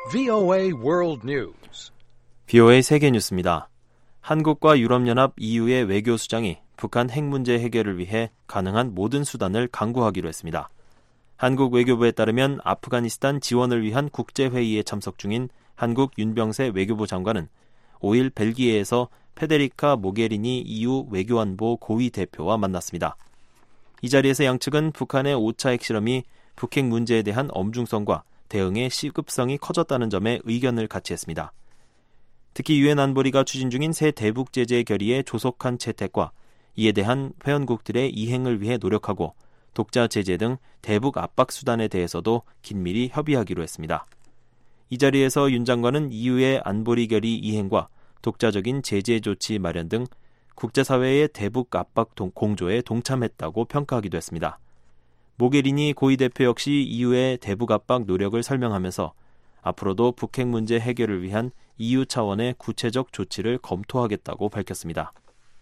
VOA World News. VOA 세계 뉴스입니다. 한국과 유럽연합 EU의 외교수장이 북한 핵 문제 해결을 위해 가능한 모든 수단을 강구하기로 했습니다. 한국 외교부에 따르면 아프가니스탄 지원을 위한 국제회의에 참석 중인 한국 윤병세 외교부 장관은 5일 벨기에에서 페데리카 모게리니 EU 외교안보 고위 대표와 만났습니다. 이 자리에서 양측은 북한의 5차 핵실험이 북핵 문제에 대한 엄중성과 대응의 시급성이 커졌다는 점에 의견을 같이 했습니다. 특히 유엔 안보리가 추진 중인 새 대북 제재 결의의 조속한 채택과 이에 대한 회원국들의 이행을 위해 노력하고 독자 제재 등 대북 압박 수단에 대해서도 긴밀히 협의하기로 했습니다. 이 자리에서 윤 장관은 EU의 안보리 결의 이행과 독자적인 제재 조치 마련 등 국제사회의 대북 압박 공조에 동참했다고 평가하기도 했습니다. 모게리니 고위 대표 역시 EU의 대북 압박 노력을 설명하면서 앞으로도 북핵 문제 해결을 위한 EU 차원의 구체적 조치를 검토하겠다고 밝혔습니다.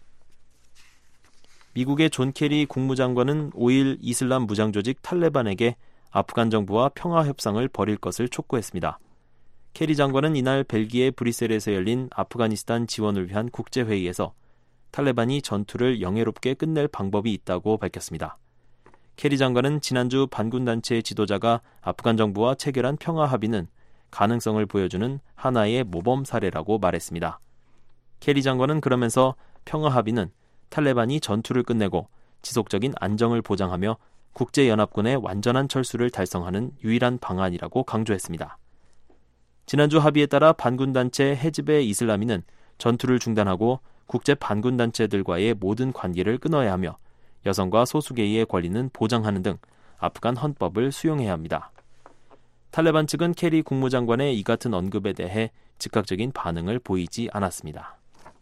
미국의 존 케리 국무장관은 5일 이슬람 무장조직 탈레반에게 아프간 정부와 평화 협상을 벌일 것을 촉구했습니다. 케리 장관은 이날 벨기에 브뤼셀에서 열린 아프가니스탄 지원을 위한 국제회의에서 탈레반이 전투를 영예롭게 끝낼 방법이 있다고 밝혔습니다. 케리 장관은 지난주 반군단체 지도자가 아프간 정부와 체결한 평화 합의는 가능성을 보여주는 하나의 모범 사례라고 말했습니다. 케리 장관은 그러면서 평화 합의는 탈레반이 전투를 끝내고 지속적인 안정을 보장하며 국제연합군의 완전한 철수를 달성하는 유일한 방안이라고 강조했습니다. 지난주 합의에 따라 반군단체 헤즈베 이슬라미는 전투를 중단하고 국제 반군단체들과의 모든 관계를 끊어야 하며 여성과 소수계의 권리는 보장하는 등 아프간 헌법을 수용해야 합니다. 탈레반 측은 케리 국무장관의 이 같은 언급에 대해 즉각적인 반응을 보이지 않았습니다.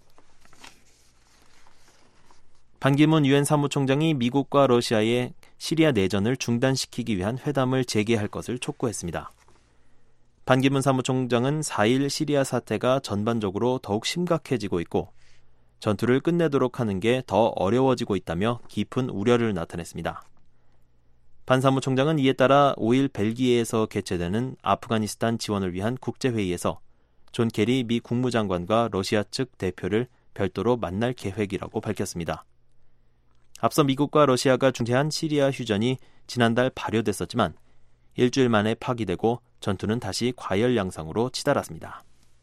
반기문 유엔 사무총장이 미국과 러시아의 시리아 내전을 중단시키기 위한 회담을 재개할 것을 촉구했습니다. 반기문 사무총장은 4일 시리아 사태가 전반적으로 더욱 심각해지고 있고 전투를 끝내도록 하는 게 더 어려워지고 있다며 깊은 우려를 나타냈습니다. 반 사무총장은 이에 따라 5일 벨기에에서 개최되는 아프가니스탄 지원을 위한 국제회의에서 존 케리 미 국무장관과 러시아 측 대표를 별도로 만날 계획이라고 밝혔습니다. 앞서 미국과 러시아가 중재한 시리아 휴전이 지난달 발효됐었지만 일주일 만에 파기되고 전투는 다시 과열 양상으로 치달았습니다.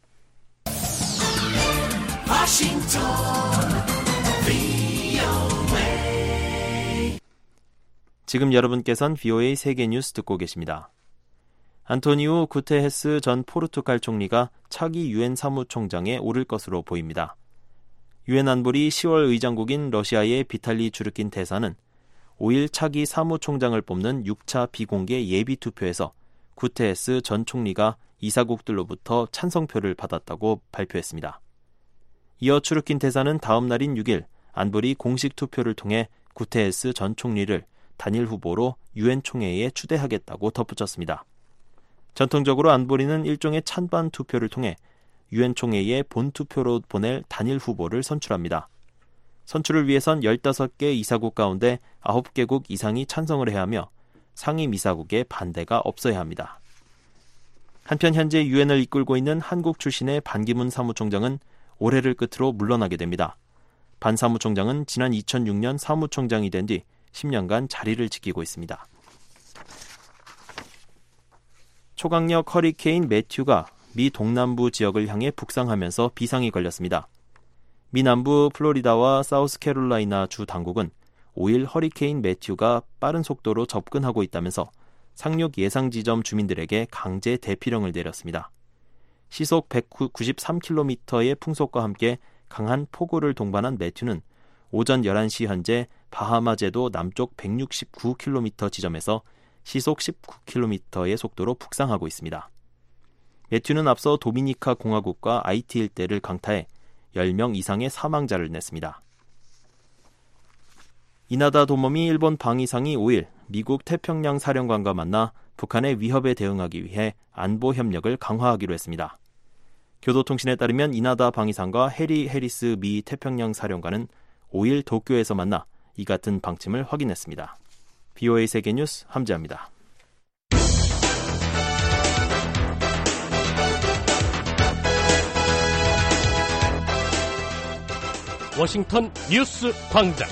지금 여러분께서는 VOA 세계 뉴스 듣고 계십니다. 안토니우 구테헤스 전 포르투갈 총리가 차기 유엔 사무총장에 오를 것으로 보입니다. 유엔 안보리 10월 의장국인 러시아의 비탈리 주르킨 대사는 5일 차기 사무총장을 뽑는 6차 비공개 예비투표에서 구테헤스 전 총리가 이사국들로부터 찬성표를 받았다고 발표했습니다. 이어 추르킨 대사는 다음 날인 6일 안보리 공식 투표를 통해 구테헤스 전 총리를 단일 후보로 유엔 총회에 추대하겠다고 덧붙였습니다. 전통적으로 안보리는 일종의 찬반 투표를 통해 유엔 총회에 본투표로 보낼 단일 후보를 선출합니다. 선출을 위해선 15개 이사국 가운데 9개국 이상이 찬성을 해야 하며 상임 이사국의 반대가 없어야 합니다. 한편 현재 유엔을 이끌고 있는 한국 출신의 반기문 사무총장은 올해를 끝으로 물러나게 됩니다. 반 사무총장은 지난 2006년 사무총장이 된 뒤 10년간 자리를 지키고 있습니다. 초강력 허리케인 매튜가 미 동남부 지역을 향해 북상하면서 비상이 걸렸습니다. 미 남부 플로리다와 사우스캐롤라이나 주 당국은 5일 허리케인 매튜가 빠른 속도로 접근하고 있다면서 상륙 예상 지점 주민들에게 강제 대피령을 내렸습니다. 시속 193km의 풍속과 함께 강한 폭우를 동반한 매튜는 오전 11시 현재 바하마 제도 남쪽 169km 지점에서 시속 19km의 속도로 북상하고 있습니다. 매튜는 앞서 도미니카 공화국과 아이티 일대를 강타해 10명 이상의 사망자를 냈습니다. 이나다 도모미 일본 방위상이 5일 미국 태평양 사령관과 만나 북한의 위협에 대응하기 위해 안보 협력을 강화하기로 했습니다. 교도통신에 따르면 이나다 방위상과 해리 해리스 미 태평양 사령관은 5일 도쿄에서 만나 이 같은 방침을 확인했습니다. VOA 세계뉴스 함지아입니다. 워싱턴 뉴스 광장.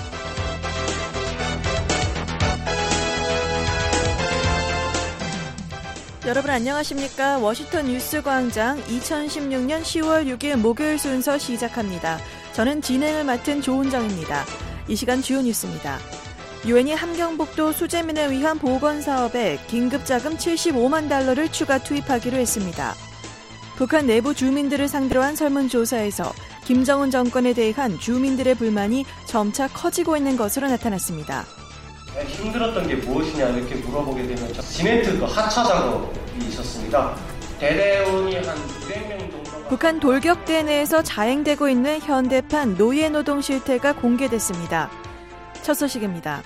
여러분 안녕하십니까? 워싱턴 뉴스 광장 2016년 10월 6일 목요일 순서 시작합니다. 저는 진행을 맡은 조은정입니다. 이 시간 주요 뉴스입니다. 유엔이 함경북도 수재민을 위한 보건사업에 긴급자금 75만 달러를 추가 투입하기로 했습니다. 북한 내부 주민들을 상대로 한 설문조사에서 김정은 정권에 대한 주민들의 불만이 점차 커지고 있는 것으로 나타났습니다. 힘들었던 게 무엇이냐 이렇게 물어보게 되면 시멘트 하차 작업이 있었습니다. 대대원이 한 200명 정도. 북한 돌격대 내에서 자행되고 있는 현대판 노예노동 실태가 공개됐습니다. 첫 소식입니다.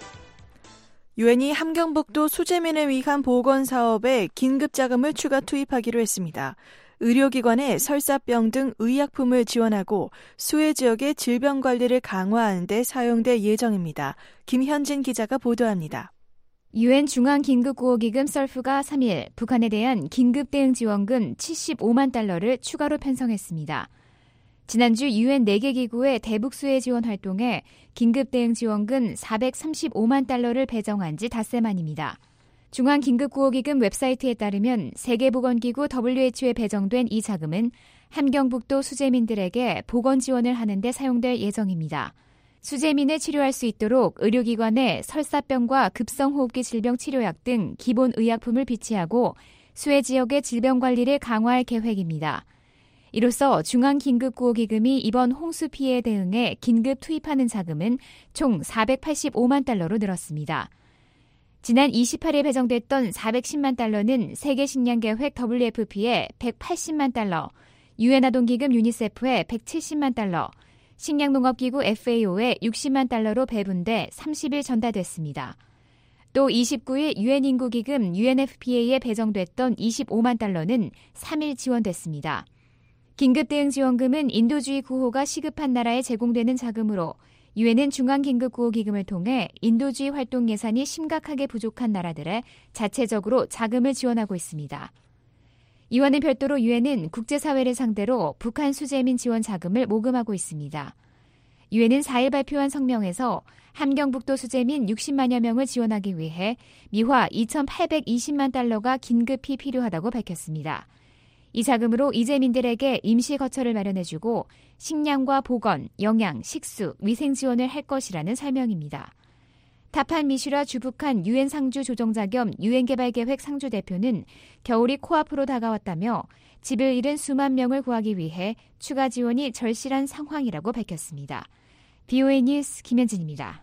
유엔이 함경북도 수재민을 위한 보건사업에 긴급자금을 추가 투입하기로 했습니다. 의료기관에 설사병 등 의약품을 지원하고 수해 지역의 질병관리를 강화하는 데 사용될 예정입니다. 김현진 기자가 보도합니다. 유엔 중앙긴급구호기금 썰프가 3일 북한에 대한 긴급대응지원금 75만 달러를 추가로 편성했습니다. 지난주 유엔 4개 기구의 대북수해 지원 활동에 긴급대응지원금 435만 달러를 배정한 지 닷새 만입니다. 중앙긴급구호기금 웹사이트에 따르면 세계보건기구 WHO에 배정된 이 자금은 함경북도 수재민들에게 보건 지원을 하는 데 사용될 예정입니다. 수재민을 치료할 수 있도록 의료기관에 설사병과 급성호흡기 질병 치료약 등 기본 의약품을 비치하고 수해 지역의 질병관리를 강화할 계획입니다. 이로써 중앙긴급구호기금이 이번 홍수 피해에 대응해 긴급 투입하는 자금은 총 485만 달러로 늘었습니다. 지난 28일 배정됐던 410만 달러는 세계식량계획 WFP에 180만 달러, 유엔아동기금 유니세프에 170만 달러, 식량농업기구 FAO에 60만 달러로 배분돼 30일 전달됐습니다. 또 29일 유엔인구기금 UNFPA에 배정됐던 25만 달러는 3일 지원됐습니다. 긴급대응지원금은 인도주의 구호가 시급한 나라에 제공되는 자금으로 유엔은 중앙긴급구호기금을 통해 인도주의 활동 예산이 심각하게 부족한 나라들에 자체적으로 자금을 지원하고 있습니다. 이와는 별도로 유엔은 국제사회를 상대로 북한 수재민 지원 자금을 모금하고 있습니다. 유엔은 4일 발표한 성명에서 함경북도 수재민 60만여 명을 지원하기 위해 미화 2,820만 달러가 긴급히 필요하다고 밝혔습니다. 이 자금으로 이재민들에게 임시 거처를 마련해주고 식량과 보건, 영양, 식수, 위생 지원을 할 것이라는 설명입니다. 타판 미슈라 주북한 유엔 상주 조정자 겸 유엔개발계획 상주 대표는 겨울이 코앞으로 다가왔다며 집을 잃은 수만 명을 구하기 위해 추가 지원이 절실한 상황이라고 밝혔습니다. BOA 뉴스 김현진입니다.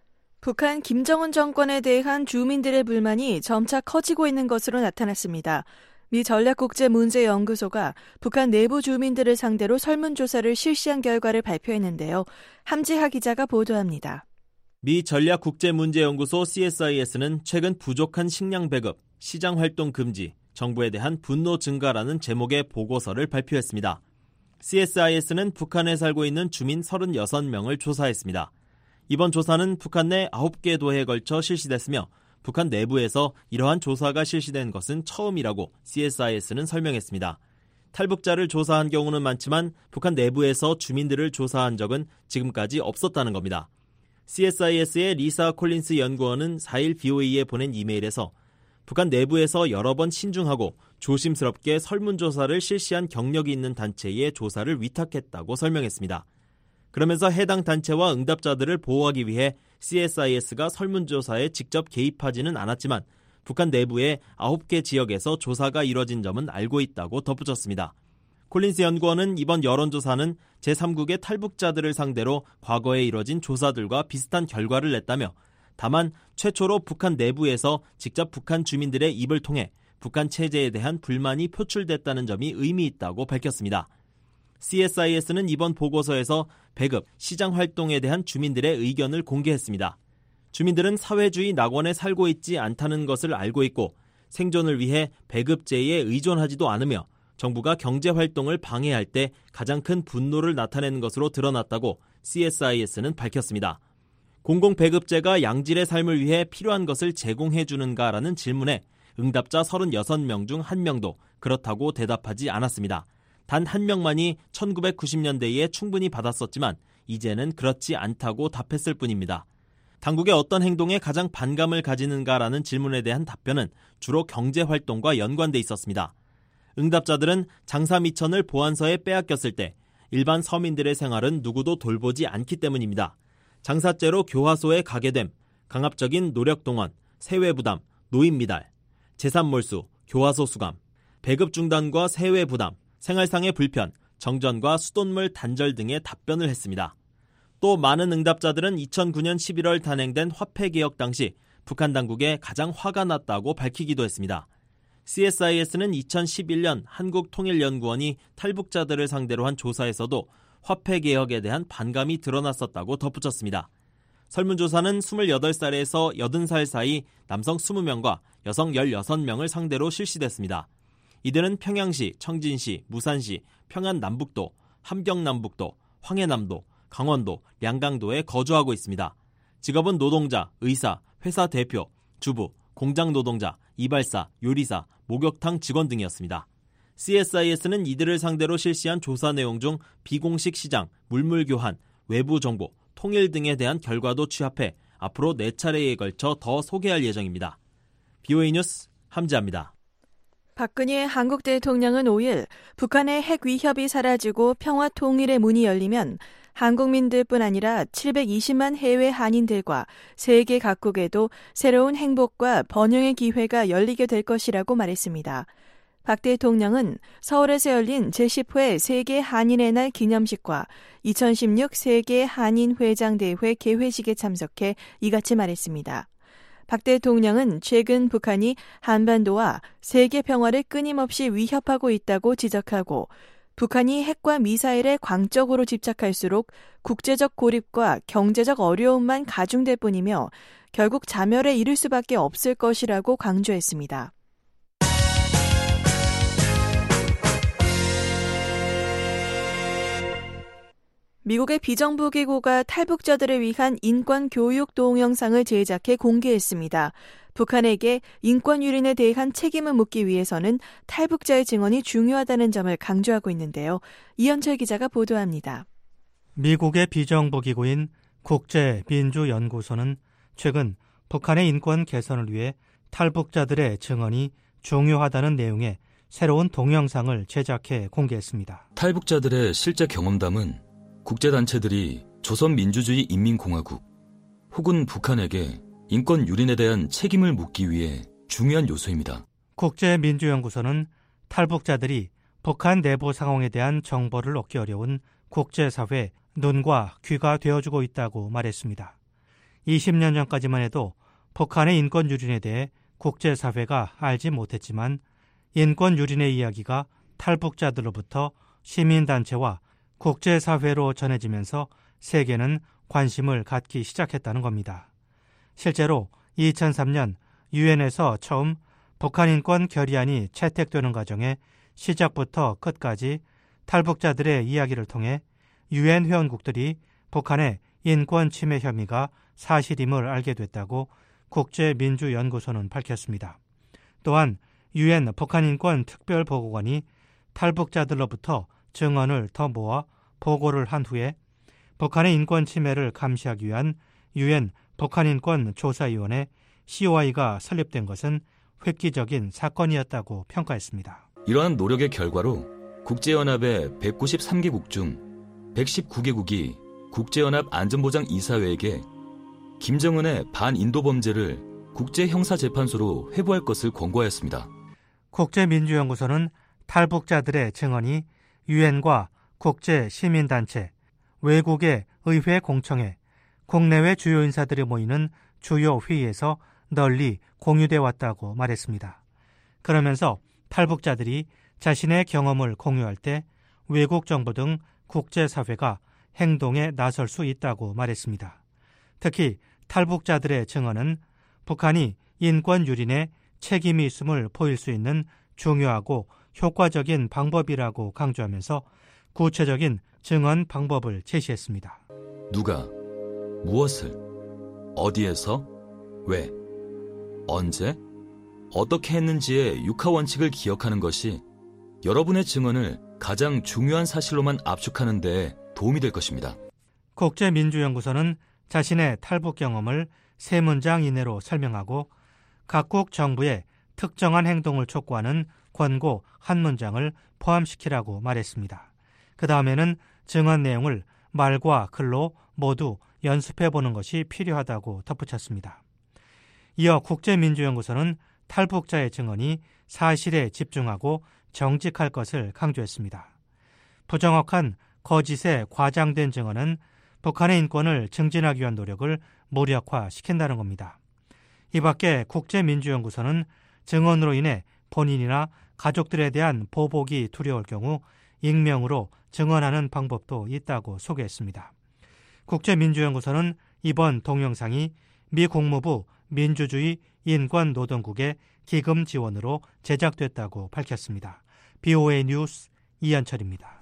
북한 김정은 정권에 대한 주민들의 불만이 점차 커지고 있는 것으로 나타났습니다. 미 전략국제문제연구소가 북한 내부 주민들을 상대로 설문조사를 실시한 결과를 발표했는데요. 함지하 기자가 보도합니다. 미 전략국제문제연구소 CSIS는 최근 부족한 식량 배급, 시장활동 금지, 정부에 대한 분노 증가라는 제목의 보고서를 발표했습니다. CSIS는 북한에 살고 있는 주민 36명을 조사했습니다. 이번 조사는 북한 내 9개 도에 걸쳐 실시됐으며 북한 내부에서 이러한 조사가 실시된 것은 처음이라고 CSIS는 설명했습니다. 탈북자를 조사한 경우는 많지만 북한 내부에서 주민들을 조사한 적은 지금까지 없었다는 겁니다. CSIS의 리사 콜린스 연구원은 4일 BOA에 보낸 이메일에서 북한 내부에서 여러 번 신중하고 조심스럽게 설문조사를 실시한 경력이 있는 단체에 조사를 위탁했다고 설명했습니다. 그러면서 해당 단체와 응답자들을 보호하기 위해 CSIS가 설문조사에 직접 개입하지는 않았지만 북한 내부의 9개 지역에서 조사가 이뤄진 점은 알고 있다고 덧붙였습니다. 콜린스 연구원은 이번 여론조사는 제3국의 탈북자들을 상대로 과거에 이뤄진 조사들과 비슷한 결과를 냈다며 다만 최초로 북한 내부에서 직접 북한 주민들의 입을 통해 북한 체제에 대한 불만이 표출됐다는 점이 의미 있다고 밝혔습니다. CSIS는 이번 보고서에서 배급, 시장 활동에 대한 주민들의 의견을 공개했습니다. 주민들은 사회주의 낙원에 살고 있지 않다는 것을 알고 있고 생존을 위해 배급제에 의존하지도 않으며 정부가 경제활동을 방해할 때 가장 큰 분노를 나타내는 것으로 드러났다고 CSIS는 밝혔습니다. 공공배급제가 양질의 삶을 위해 필요한 것을 제공해주는가라는 질문에 응답자 36명 중 1명도 그렇다고 대답하지 않았습니다. 단 1명만이 1990년대에 충분히 받았었지만 이제는 그렇지 않다고 답했을 뿐입니다. 당국의 어떤 행동에 가장 반감을 가지는가라는 질문에 대한 답변은 주로 경제활동과 연관돼 있었습니다. 응답자들은 장사 미천을 보안서에 빼앗겼을 때 일반 서민들의 생활은 누구도 돌보지 않기 때문입니다. 장사죄로 교화소에 가게 됨, 강압적인 노력동원, 세외부담, 노인미달, 재산몰수, 교화소 수감, 배급 중단과 세외부담, 생활상의 불편, 정전과 수돗물 단절 등의 답변을 했습니다. 또 많은 응답자들은 2009년 11월 단행된 화폐개혁 당시 북한 당국에 가장 화가 났다고 밝히기도 했습니다. CSIS는 2011년 한국통일연구원이 탈북자들을 상대로 한 조사에서도 화폐개혁에 대한 반감이 드러났었다고 덧붙였습니다. 설문조사는 28살에서 80살 사이 남성 20명과 여성 16명을 상대로 실시됐습니다. 이들은 평양시, 청진시, 무산시, 평안남북도, 함경남북도, 황해남도, 강원도, 량강도에 거주하고 있습니다. 직업은 노동자, 의사, 회사 대표, 주부, 공장 노동자, 이발사, 요리사, 목욕탕 직원 등이었습니다. CSIS는 이들을 상대로 실시한 조사 내용 중 비공식 시장, 물물 교환, 외부 정보, 통일 등에 대한 결과도 취합해 앞으로 4차례에 걸쳐 더 소개할 예정입니다. BOA 뉴스 함지아입니다. 박근혜 한국 대통령은 5일 북한의 핵 위협이 사라지고 평화 통일의 문이 열리면 한국민들뿐 아니라 720만 해외 한인들과 세계 각국에도 새로운 행복과 번영의 기회가 열리게 될 것이라고 말했습니다. 박 대통령은 서울에서 열린 제10회 세계 한인의 날 기념식과 2016 세계 한인회장대회 개회식에 참석해 이같이 말했습니다. 박 대통령은 최근 북한이 한반도와 세계 평화를 끊임없이 위협하고 있다고 지적하고 북한이 핵과 미사일에 광적으로 집착할수록 국제적 고립과 경제적 어려움만 가중될 뿐이며 결국 자멸에 이를 수밖에 없을 것이라고 강조했습니다. 미국의 비정부기구가 탈북자들을 위한 인권교육 동영상을 제작해 공개했습니다. 북한에게 인권 유린에 대한 책임을 묻기 위해서는 탈북자의 증언이 중요하다는 점을 강조하고 있는데요. 이현철 기자가 보도합니다. 미국의 비정부기구인 국제민주연구소는 최근 북한의 인권 개선을 위해 탈북자들의 증언이 중요하다는 내용의 새로운 동영상을 제작해 공개했습니다. 탈북자들의 실제 경험담은 국제단체들이 조선민주주의 인민공화국 혹은 북한에게 인권 유린에 대한 책임을 묻기 위해 중요한 요소입니다. 국제민주연구소는 탈북자들이 북한 내부 상황에 대한 정보를 얻기 어려운 국제사회 눈과 귀가 되어주고 있다고 말했습니다. 20년 전까지만 해도 북한의 인권 유린에 대해 국제사회가 알지 못했지만 인권 유린의 이야기가 탈북자들로부터 시민단체와 국제사회로 전해지면서 세계는 관심을 갖기 시작했다는 겁니다. 실제로 2003년 유엔에서 처음 북한 인권 결의안이 채택되는 과정에 시작부터 끝까지 탈북자들의 이야기를 통해 유엔 회원국들이 북한의 인권 침해 혐의가 사실임을 알게 됐다고 국제민주연구소는 밝혔습니다. 또한 유엔 북한인권 특별보고관이 탈북자들로부터 증언을 더 모아 보고를 한 후에 북한의 인권 침해를 감시하기 위한 유엔 북한인권조사위원회 COI가 설립된 것은 획기적인 사건이었다고 평가했습니다. 이러한 노력의 결과로 국제연합의 193개국 중 119개국이 국제연합 안전보장이사회에게 김정은의 반인도 범죄를 국제형사재판소로 회부할 것을 권고하였습니다. 국제민주연구소는 탈북자들의 증언이 유엔과 국제시민단체, 외국의 의회 공청회, 국내외 주요 인사들이 모이는 주요 회의에서 널리 공유되어 왔다고 말했습니다. 그러면서 탈북자들이 자신의 경험을 공유할 때 외국 정부 등 국제사회가 행동에 나설 수 있다고 말했습니다. 특히 탈북자들의 증언은 북한이 인권 유린에 책임이 있음을 보일 수 있는 중요하고 효과적인 방법이라고 강조하면서 구체적인 증언 방법을 제시했습니다. 누가, 무엇을, 어디에서, 왜, 언제, 어떻게 했는지의 육하원칙을 기억하는 것이 여러분의 증언을 가장 중요한 사실로만 압축하는 데 도움이 될 것입니다. 국제민주연구소는 자신의 탈북 경험을 3문장 이내로 설명하고 각국 정부의 특정한 행동을 촉구하는 권고 1문장을 포함시키라고 말했습니다. 그 다음에는 증언 내용을 말과 글로 모두 연습해보는 것이 필요하다고 덧붙였습니다. 이어 국제민주연구소는 탈북자의 증언이 사실에 집중하고 정직할 것을 강조했습니다. 부정확한 거짓에 과장된 증언은 북한의 인권을 증진하기 위한 노력을 무력화시킨다는 겁니다. 이 밖에 국제민주연구소는 증언으로 인해 본인이나 가족들에 대한 보복이 두려울 경우 익명으로 증언하는 방법도 있다고 소개했습니다. 국제민주연구소는 이번 동영상이 미 국무부 민주주의 인권노동국의 기금 지원으로 제작됐다고 밝혔습니다. BOA 뉴스 이현철입니다.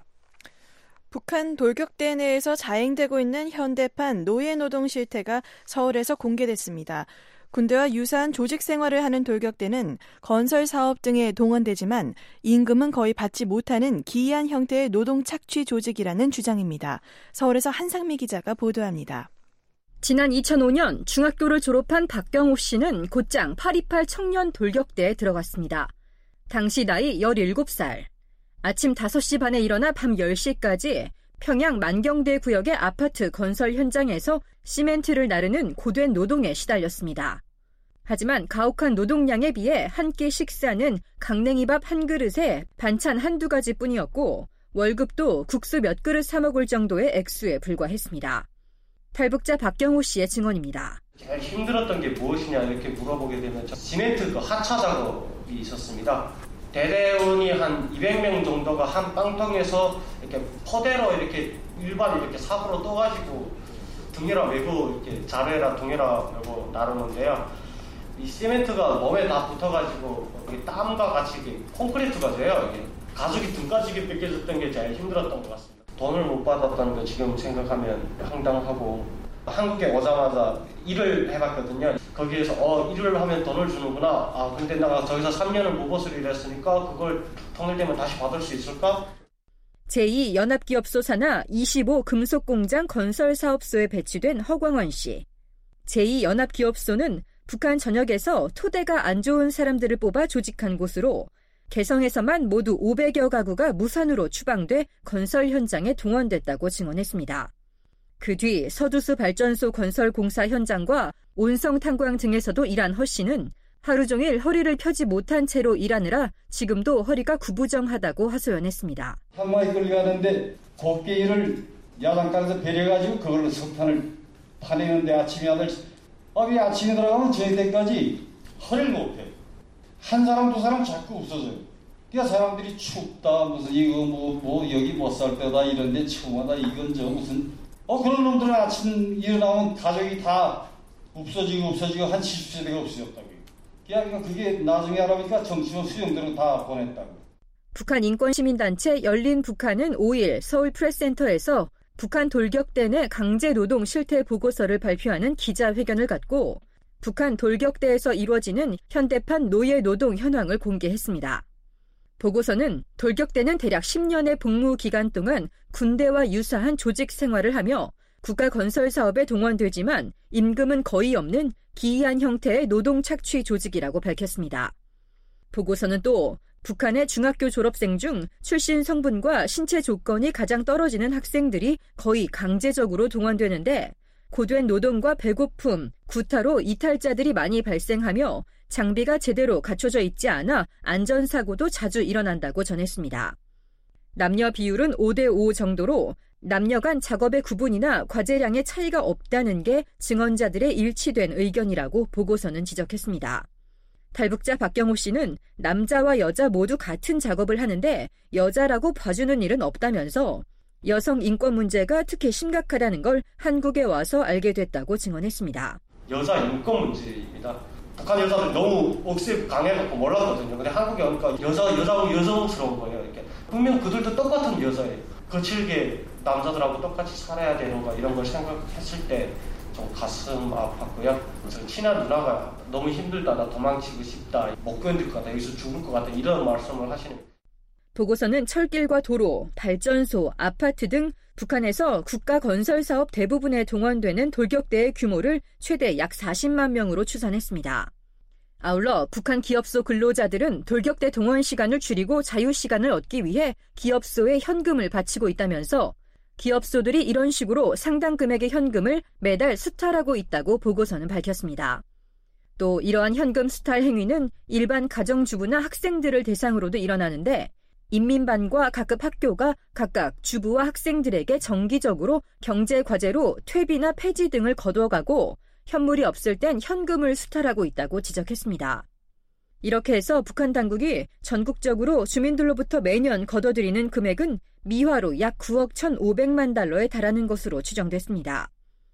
북한 돌격대 내에서 자행되고 있는 현대판 노예노동 실태가 서울에서 공개됐습니다. 군대와 유사한 조직 생활을 하는 돌격대는 건설 사업 등에 동원되지만 임금은 거의 받지 못하는 기이한 형태의 노동 착취 조직이라는 주장입니다. 서울에서 한상미 기자가 보도합니다. 지난 2005년 중학교를 졸업한 박경호 씨는 곧장 828 청년 돌격대에 들어갔습니다. 당시 나이 17살. 아침 5시 반에 일어나 밤 10시까지 평양 만경대 구역의 아파트 건설 현장에서 시멘트를 나르는 고된 노동에 시달렸습니다. 하지만 가혹한 노동량에 비해 한 끼 식사는 강냉이밥 한 그릇에 반찬 한두 가지뿐이었고 월급도 국수 몇 그릇 사 먹을 정도의 액수에 불과했습니다. 탈북자 박경호 씨의 증언입니다. 제일 힘들었던 게 무엇이냐 이렇게 물어보게 되면 시멘트 하차 작업이 있었습니다. 대대원이 한 200명 정도가 한 빵통에서 이렇게 퍼대로 이렇게 일반 이렇게 삽으로 떠가지고 등에라 메고 이렇게 자루에라 동에라 메고 나르는데요. 이 시멘트가 몸에 다 붙어가지고 땀과 같이 콘크리트가 돼요. 이게 가죽이 등까지 벗겨졌던 게 제일 힘들었던 것 같습니다. 돈을 못 받았다는 거 지금 생각하면 황당하고 한국에 오자마자 일을 해봤거든요. 거기에서 일을 하면 돈을 주는구나. 근데 내가 저기서 3년을 무보수를 일했으니까 그걸 통일되면 다시 받을 수 있을까? 제2연합기업소 산하 25 금속공장 건설사업소에 배치된 허광원 씨. 제2연합기업소는 북한 전역에서 토대가 안 좋은 사람들을 뽑아 조직한 곳으로 개성에서만 모두 500여 가구가 무산으로 추방돼 건설 현장에 동원됐다고 증언했습니다. 그 뒤 서두수 발전소 건설 공사 현장과 온성 탄광 등에서도 일한 허 씨는 하루 종일 허리를 펴지 못한 채로 일하느라 지금도 허리가 구부정하다고 하소연했습니다. 항마에 끌려가는데 곡괭이를 야장간에서 베려가지고 그걸로 석탄을 파내는데 아침에 왜 아침에 들어가면 저녁 때까지 허리를 못 펴요. 한 사람 두 사람 자꾸 웃어줘요. 그러니까 사람들이 춥다 무슨 이거 뭐 여기 못 살 때다 이런데 추하다 이건 저 무슨 그런 놈들은 아침 일어나면 가족이 다 없어지고 한 70세대가 없어졌다고요. 그러니까 그게 나중에 알아보니까 정치원 수용대로 다 보냈다고. 북한 인권시민단체 열린 북한은 5일 서울 프레스센터에서 북한 돌격대 내 강제노동 실태 보고서를 발표하는 기자회견을 갖고 북한 돌격대에서 이루어지는 현대판 노예노동 현황을 공개했습니다. 보고서는 돌격대는 대략 10년의 복무 기간 동안 군대와 유사한 조직 생활을 하며 국가 건설 사업에 동원되지만 임금은 거의 없는 기이한 형태의 노동 착취 조직이라고 밝혔습니다. 보고서는 또 북한의 중학교 졸업생 중 출신 성분과 신체 조건이 가장 떨어지는 학생들이 거의 강제적으로 동원되는데 고된 노동과 배고픔, 구타로 이탈자들이 많이 발생하며 장비가 제대로 갖춰져 있지 않아 안전사고도 자주 일어난다고 전했습니다. 남녀 비율은 5대5 정도로 남녀 간 작업의 구분이나 과제량의 차이가 없다는 게 증언자들의 일치된 의견이라고 보고서는 지적했습니다. 탈북자 박경호 씨는 남자와 여자 모두 같은 작업을 하는데 여자라고 봐주는 일은 없다면서 여성 인권 문제가 특히 심각하다는 걸 한국에 와서 알게 됐다고 증언했습니다. 여자 인권 문제입니다. 북한 여자들 너무 억세 강해갖고 몰랐거든요. 근데 한국에 오니까 여자하고 여성스러운 거예요. 이렇게. 분명 그들도 똑같은 여자예요. 거칠게 남자들하고 똑같이 살아야 되는 거 이런 걸 생각했을 때 좀 가슴 아팠고요. 그래서 친한 누나가 너무 힘들다, 나 도망치고 싶다, 못 견딜 것 같다, 여기서 죽을 것 같다 이런 말씀을 하시는 거예요. 보고서는 철길과 도로, 발전소, 아파트 등 북한에서 국가 건설 사업 대부분에 동원되는 돌격대의 규모를 최대 약 40만 명으로 추산했습니다. 아울러 북한 기업소 근로자들은 돌격대 동원 시간을 줄이고 자유시간을 얻기 위해 기업소에 현금을 바치고 있다면서 기업소들이 이런 식으로 상당 금액의 현금을 매달 수탈하고 있다고 보고서는 밝혔습니다. 또 이러한 현금 수탈 행위는 일반 가정주부나 학생들을 대상으로도 일어나는데 인민반과 각급 학교가 각각 주부와 학생들에게 정기적으로 경제과제로 퇴비나 폐지 등을 거둬가고 현물이 없을 땐 현금을 수탈하고 있다고 지적했습니다. 이렇게 해서 북한 당국이 전국적으로 주민들로부터 매년 거둬들이는 금액은 미화로 약 9억 1,500만 달러에 달하는 것으로 추정됐습니다.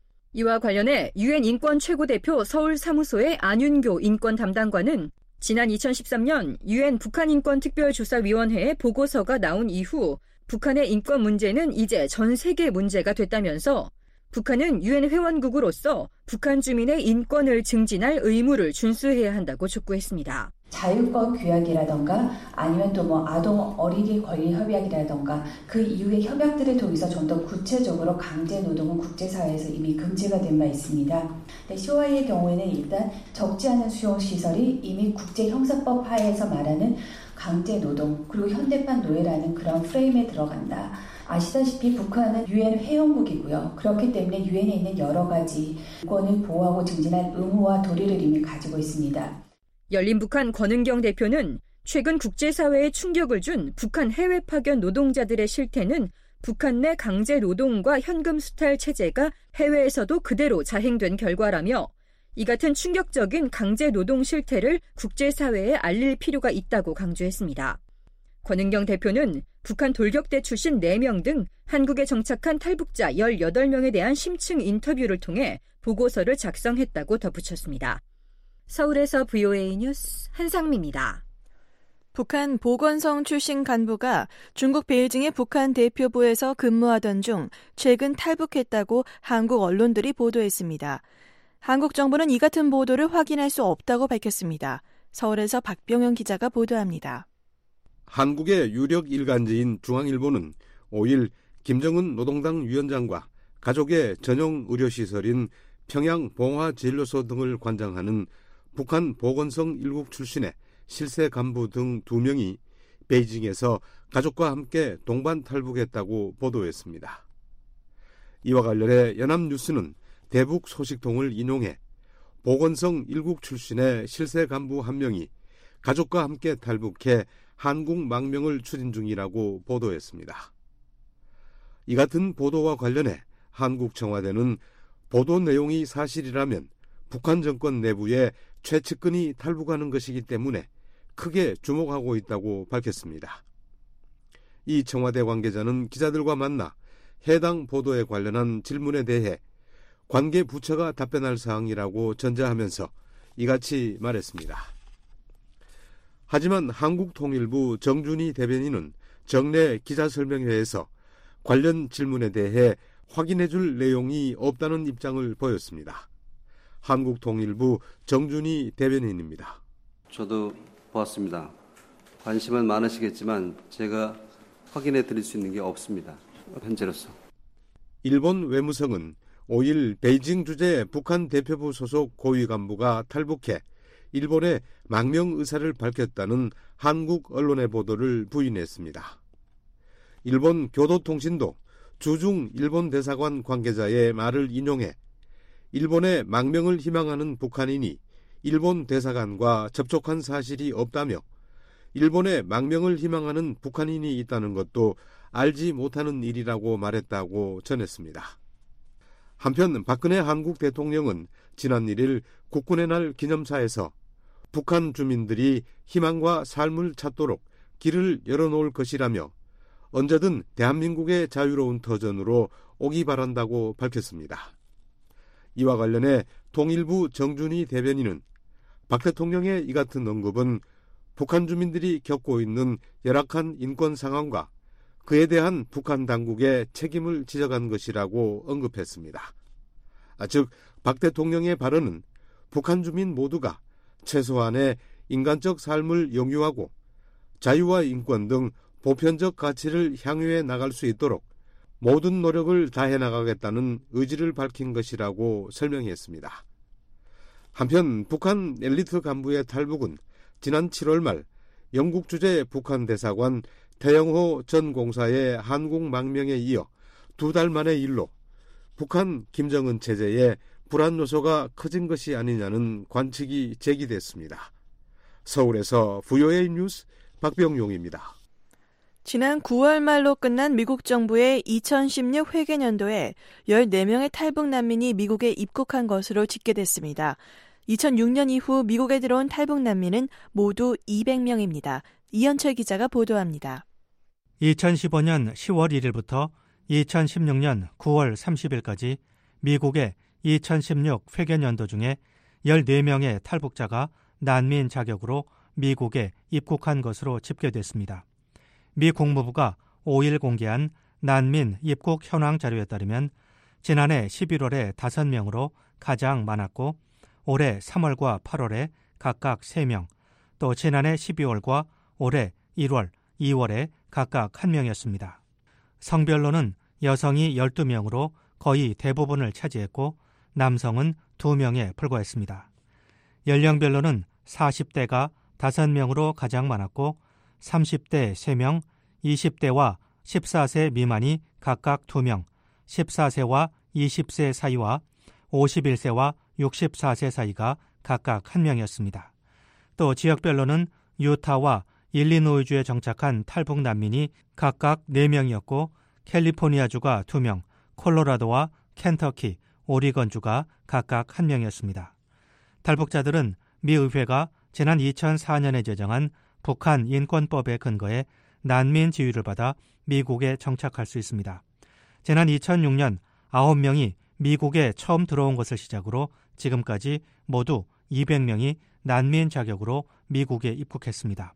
이와 관련해 유엔 인권 최고대표 서울 사무소의 안윤교 인권 담당관은 지난 2013년 유엔 북한 인권 특별조사위원회에 보고서가 나온 이후 북한의 인권 문제는 이제 전 세계 문제가 됐다면서 북한은 유엔 회원국으로서 북한 주민의 인권을 증진할 의무를 준수해야 한다고 촉구했습니다. 자유권 규약이라던가 아니면 또 아동 어린이 권리 협약이라던가 그 이후의 협약들을 통해서 좀 더 구체적으로 강제 노동은 국제사회에서 이미 금지가 된 바 있습니다. COI의 경우에는 일단 적지 않은 수용시설이 이미 국제형사법 하에서 말하는 강제 노동 그리고 현대판 노예라는 그런 프레임에 들어간다. 아시다시피 북한은 유엔 회원국이고요. 그렇기 때문에 유엔에 있는 여러 가지 인권을 보호하고 증진할 의무와 도리를 이미 가지고 있습니다. 열린북한 권은경 대표는 최근 국제사회에 충격을 준 북한 해외 파견 노동자들의 실태는 북한 내 강제 노동과 현금 수탈 체제가 해외에서도 그대로 자행된 결과라며 이 같은 충격적인 강제 노동 실태를 국제사회에 알릴 필요가 있다고 강조했습니다. 권은경 대표는 북한 돌격대 출신 4명 등 한국에 정착한 탈북자 18명에 대한 심층 인터뷰를 통해 보고서를 작성했다고 덧붙였습니다. 서울에서 VOA 뉴스 한상미입니다. 북한 보건성 출신 간부가 중국 베이징의 북한 대표부에서 근무하던 중 최근 탈북했다고 한국 언론들이 보도했습니다. 한국 정부는 이 같은 보도를 확인할 수 없다고 밝혔습니다. 서울에서 박병현 기자가 보도합니다. 한국의 유력 일간지인 중앙일보는 5일 김정은 노동당 위원장과 가족의 전용 의료시설인 평양봉화진료소 등을 관장하는 북한 보건성 일국 출신의 실세 간부 등 2명이 베이징에서 가족과 함께 동반 탈북했다고 보도했습니다. 이와 관련해 연합뉴스는 대북 소식통을 인용해 보건성 일국 출신의 실세 간부 1명이 가족과 함께 탈북해 한국 망명을 추진 중이라고 보도했습니다. 이 같은 보도와 관련해 한국 청와대는 보도 내용이 사실이라면 북한 정권 내부에 최측근이 탈북하는 것이기 때문에 크게 주목하고 있다고 밝혔습니다. 이 청와대 관계자는 기자들과 만나 해당 보도에 관련한 질문에 대해 관계 부처가 답변할 사항이라고 전자하면서 이같이 말했습니다. 하지만 한국통일부 정준희 대변인은 정례 기자설명회에서 관련 질문에 대해 확인해줄 내용이 없다는 입장을 보였습니다. 한국통일부 정준희 대변인입니다. 저도 보았습니다. 관심은 많으시겠지만 제가 확인해 드릴 수 있는 게 없습니다. 현재로서. 일본 외무성은 5일 베이징 주재 북한 대표부 소속 고위 간부가 탈북해 일본에 망명 의사를 밝혔다는 한국 언론의 보도를 부인했습니다. 일본 교도통신도 주중 일본 대사관 관계자의 말을 인용해 일본의 망명을 희망하는 북한인이 일본 대사관과 접촉한 사실이 없다며 일본의 망명을 희망하는 북한인이 있다는 것도 알지 못하는 일이라고 말했다고 전했습니다. 한편 박근혜 한국 대통령은 지난 1일 국군의 날 기념사에서 북한 주민들이 희망과 삶을 찾도록 길을 열어놓을 것이라며 언제든 대한민국의 자유로운 터전으로 오기 바란다고 밝혔습니다. 이와 관련해 통일부 정준희 대변인은 박 대통령의 이 같은 언급은 북한 주민들이 겪고 있는 열악한 인권 상황과 그에 대한 북한 당국의 책임을 지적한 것이라고 언급했습니다. 즉, 박 대통령의 발언은 북한 주민 모두가 최소한의 인간적 삶을 영유하고 자유와 인권 등 보편적 가치를 향유해 나갈 수 있도록 모든 노력을 다해 나가겠다는 의지를 밝힌 것이라고 설명했습니다. 한편 북한 엘리트 간부의 탈북은 지난 7월 말 영국 주재 북한 대사관 태영호 전 공사의 한국 망명에 이어 2달 만의 일로 북한 김정은 체제의 불안 요소가 커진 것이 아니냐는 관측이 제기됐습니다. 서울에서 VOA 뉴스 박병용입니다. 지난 9월 말로 끝난 미국 정부의 2016 회계연도에 14명의 탈북 난민이 미국에 입국한 것으로 집계됐습니다. 2006년 이후 미국에 들어온 탈북 난민은 모두 200명입니다. 이현철 기자가 보도합니다. 2015년 10월 1일부터 2016년 9월 30일까지 미국의 2016 회계연도 중에 14명의 탈북자가 난민 자격으로 미국에 입국한 것으로 집계됐습니다. 미 국무부가 5일 공개한 난민 입국 현황 자료에 따르면 지난해 11월에 5명으로 가장 많았고 올해 3월과 8월에 각각 3명, 또 지난해 12월과 올해 1월, 2월에 각각 1명이었습니다. 성별로는 여성이 12명으로 거의 대부분을 차지했고 남성은 2명에 불과했습니다. 연령별로는 40대가 5명으로 가장 많았고 30대 3명, 20대와 14세 미만이 각각 2명, 14세와 20세 사이와 51세와 64세 사이가 각각 1명이었습니다. 또 지역별로는 유타와 일리노이주에 정착한 탈북 난민이 각각 4명이었고 캘리포니아주가 2명, 콜로라도와 켄터키, 오리건주가 각각 1명이었습니다. 탈북자들은 미 의회가 지난 2004년에 제정한 북한 인권법에 근거해 난민 지위를 받아 미국에 정착할 수 있습니다. 지난 2006년 9명이 미국에 처음 들어온 것을 시작으로 지금까지 모두 200명이 난민 자격으로 미국에 입국했습니다.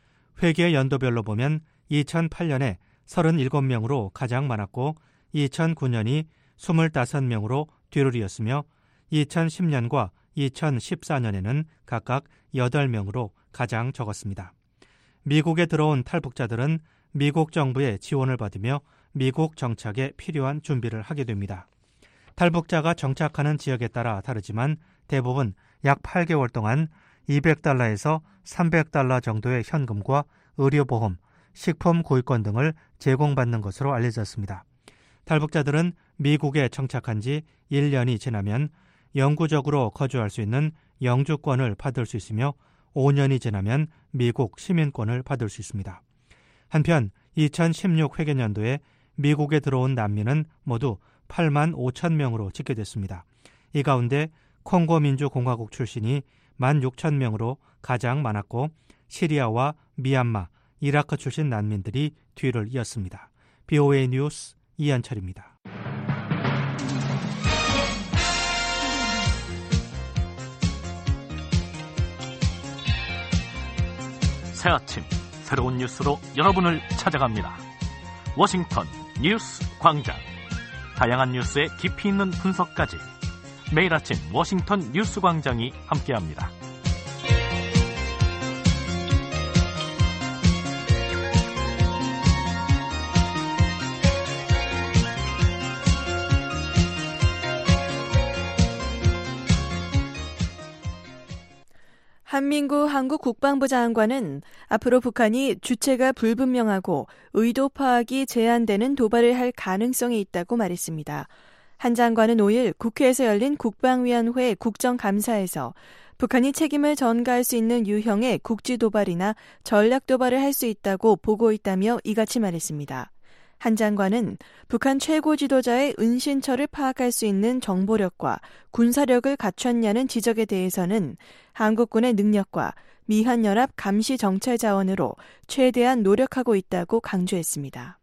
회계 연도별로 보면 2008년에 37명으로 가장 많았고 2009년이 25명으로 뒤를 이었으며 2010년과 2014년에는 각각 8명으로 가장 적었습니다. 미국에 들어온 탈북자들은 미국 정부의 지원을 받으며 미국 정착에 필요한 준비를 하게 됩니다. 탈북자가 정착하는 지역에 따라 다르지만 대부분 약 8개월 동안 $200에서 $300 정도의 현금과 의료보험, 식품 구입권 등을 제공받는 것으로 알려졌습니다. 탈북자들은 미국에 정착한 지 1년이 지나면 영구적으로 거주할 수 있는 영주권을 받을 수 있으며 5년이 지나면 미국 시민권을 받을 수 있습니다. 한편 2016 회계연도에 미국에 들어온 난민은 모두 8만 5천 명으로 집계됐습니다. 이 가운데 콩고민주공화국 출신이 1만 6천 명으로 가장 많았고 시리아와 미얀마, 이라크 출신 난민들이 뒤를 이었습니다. BOA 뉴스 이한철입니다. 새 아침 새로운 뉴스로 여러분을 찾아갑니다. 워싱턴 뉴스 광장. 다양한 뉴스의 깊이 있는 분석까지 매일 아침 워싱턴 뉴스 광장이 함께합니다. 한민구 한국 국방부 장관은 앞으로 북한이 주체가 불분명하고 의도 파악이 제한되는 도발을 할 가능성이 있다고 말했습니다. 한 장관은 5일 국회에서 열린 국방위원회 국정감사에서 북한이 책임을 전가할 수 있는 유형의 국지도발이나 전략도발을 할 수 있다고 보고 있다며 이같이 말했습니다. 한 장관은 북한 최고 지도자의 은신처를 파악할 수 있는 정보력과 군사력을 갖췄냐는 지적에 대해서는 한국군의 능력과 미한연합 감시 정찰 자원으로 최대한 노력하고 있다고 강조했습니다.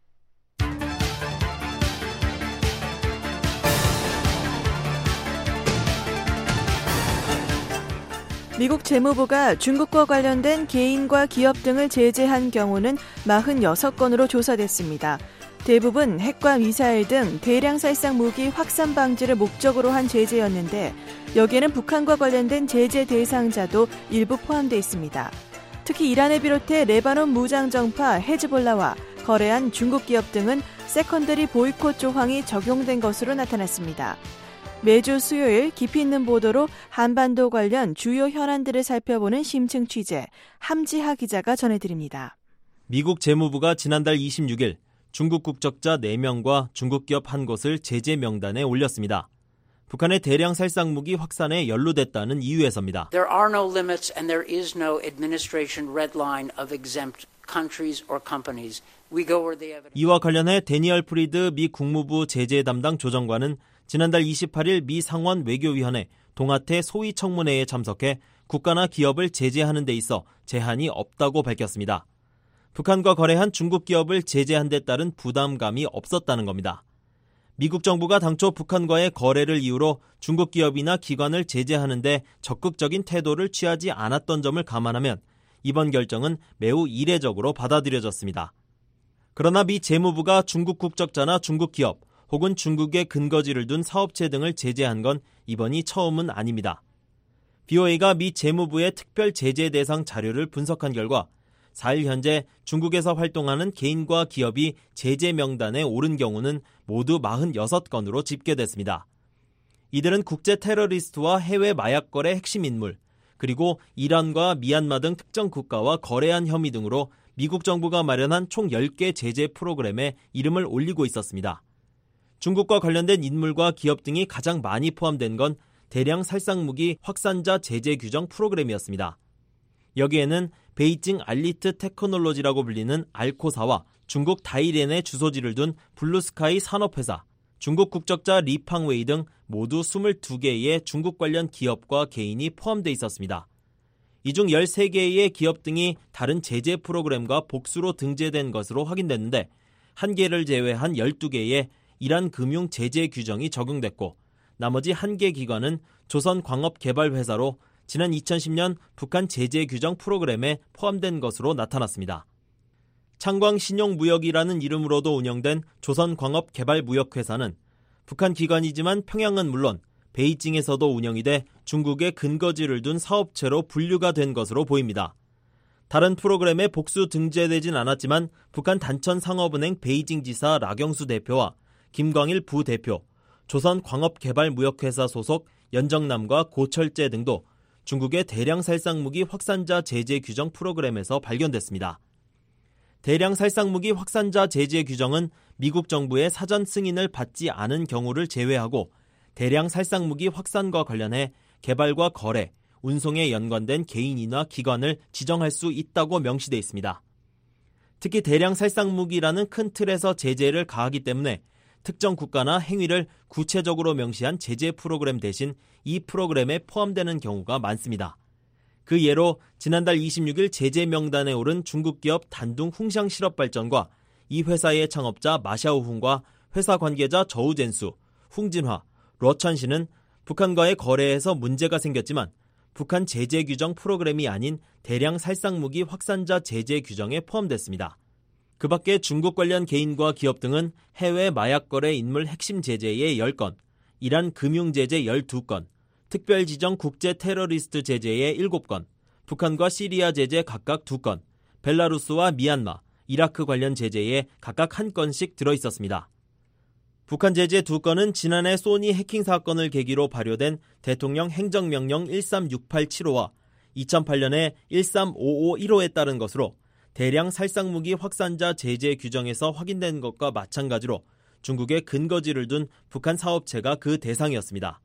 미국 재무부가 중국과 관련된 개인과 기업 등을 제재한 경우는 46건으로 조사됐습니다. 대부분 핵과 미사일 등 대량 살상 무기 확산 방지를 목적으로 한 제재였는데 여기에는 북한과 관련된 제재 대상자도 일부 포함되어 있습니다. 특히 이란을 비롯해 레바논 무장정파 헤즈볼라와 거래한 중국 기업 등은 세컨더리 보이콧 조항이 적용된 것으로 나타났습니다. 매주 수요일 깊이 있는 보도로 한반도 관련 주요 현안들을 살펴보는 심층 취재, 함지하 기자가 전해드립니다. 미국 재무부가 지난달 26일 중국 국적자 4명과 중국 기업 한 곳을 제재 명단에 올렸습니다. 북한의 대량 살상무기 확산에 연루됐다는 이유에서입니다. There are no limits and there is no administration red line of exempt countries or companies. We go where the evidence. 이와 관련해 데니얼 프리드 미 국무부 제재 담당 조정관은 지난달 28일 미 상원 외교위원회 동아태 소위 청문회에 참석해 국가나 기업을 제재하는 데 있어 제한이 없다고 밝혔습니다. 북한과 거래한 중국 기업을 제재한 데 따른 부담감이 없었다는 겁니다. 미국 정부가 당초 북한과의 거래를 이유로 중국 기업이나 기관을 제재하는데 적극적인 태도를 취하지 않았던 점을 감안하면 이번 결정은 매우 이례적으로 받아들여졌습니다. 그러나 미 재무부가 중국 국적자나 중국 기업 혹은 중국에 근거지를 둔 사업체 등을 제재한 건 이번이 처음은 아닙니다. BOA가 미 재무부의 특별 제재 대상 자료를 분석한 결과 4일 현재 중국에서 활동하는 개인과 기업이 제재 명단에 오른 경우는 모두 46건으로 집계됐습니다. 이들은 국제 테러리스트와 해외 마약 거래 핵심 인물, 그리고 이란과 미얀마 등 특정 국가와 거래한 혐의 등으로 미국 정부가 마련한 총 10개 제재 프로그램에 이름을 올리고 있었습니다. 중국과 관련된 인물과 기업 등이 가장 많이 포함된 건 대량 살상무기 확산자 제재 규정 프로그램이었습니다. 여기에는 베이징 알리트 테크놀로지라고 불리는 알코사와 중국 다이렌에 주소지를 둔 블루스카이 산업회사, 중국 국적자 리팡웨이 등 모두 22개의 중국 관련 기업과 개인이 포함되어 있었습니다. 이 중 13개의 기업 등이 다른 제재 프로그램과 복수로 등재된 것으로 확인됐는데 1개를 제외한 12개의 이란 금융 제재 규정이 적용됐고 나머지 1개 기관은 조선광업개발회사로 지난 2010년 북한 제재 규정 프로그램에 포함된 것으로 나타났습니다. 창광신용무역이라는 이름으로도 운영된 조선광업개발무역회사는 북한 기관이지만 평양은 물론 베이징에서도 운영이 돼 중국에 근거지를 둔 사업체로 분류가 된 것으로 보입니다. 다른 프로그램에 복수 등재되진 않았지만 북한 단천상업은행 베이징지사 라경수 대표와 김광일 부대표, 조선광업개발무역회사 소속 연정남과 고철재 등도 중국의 대량 살상무기 확산자 제재 규정 프로그램에서 발견됐습니다. 대량 살상무기 확산자 제재 규정은 미국 정부의 사전 승인을 받지 않은 경우를 제외하고 대량 살상무기 확산과 관련해 개발과 거래, 운송에 연관된 개인이나 기관을 지정할 수 있다고 명시되어 있습니다. 특히 대량 살상무기라는 큰 틀에서 제재를 가하기 때문에 특정 국가나 행위를 구체적으로 명시한 제재 프로그램 대신 이 프로그램에 포함되는 경우가 많습니다. 그 예로 지난달 26일 제재 명단에 오른 중국 기업 단둥 흥샹실업발전과 이 회사의 창업자 마샤오훈과 회사 관계자 저우젠수, 홍진화, 러천시는 북한과의 거래에서 문제가 생겼지만 북한 제재 규정 프로그램이 아닌 대량 살상무기 확산자 제재 규정에 포함됐습니다. 그 밖에 중국 관련 개인과 기업 등은 해외 마약 거래 인물 핵심 제재에 10건, 이란 금융 제재 12건, 특별 지정 국제 테러리스트 제재에 7건, 북한과 시리아 제재 각각 2건, 벨라루스와 미얀마, 이라크 관련 제재에 각각 1건씩 들어있었습니다. 북한 제재 2건은 지난해 소니 해킹 사건을 계기로 발효된 대통령 행정명령 136875와 2008년에 135515에 따른 것으로 대량 살상무기 확산자 제재 규정에서 확인된 것과 마찬가지로 중국에 근거지를 둔 북한 사업체가 그 대상이었습니다.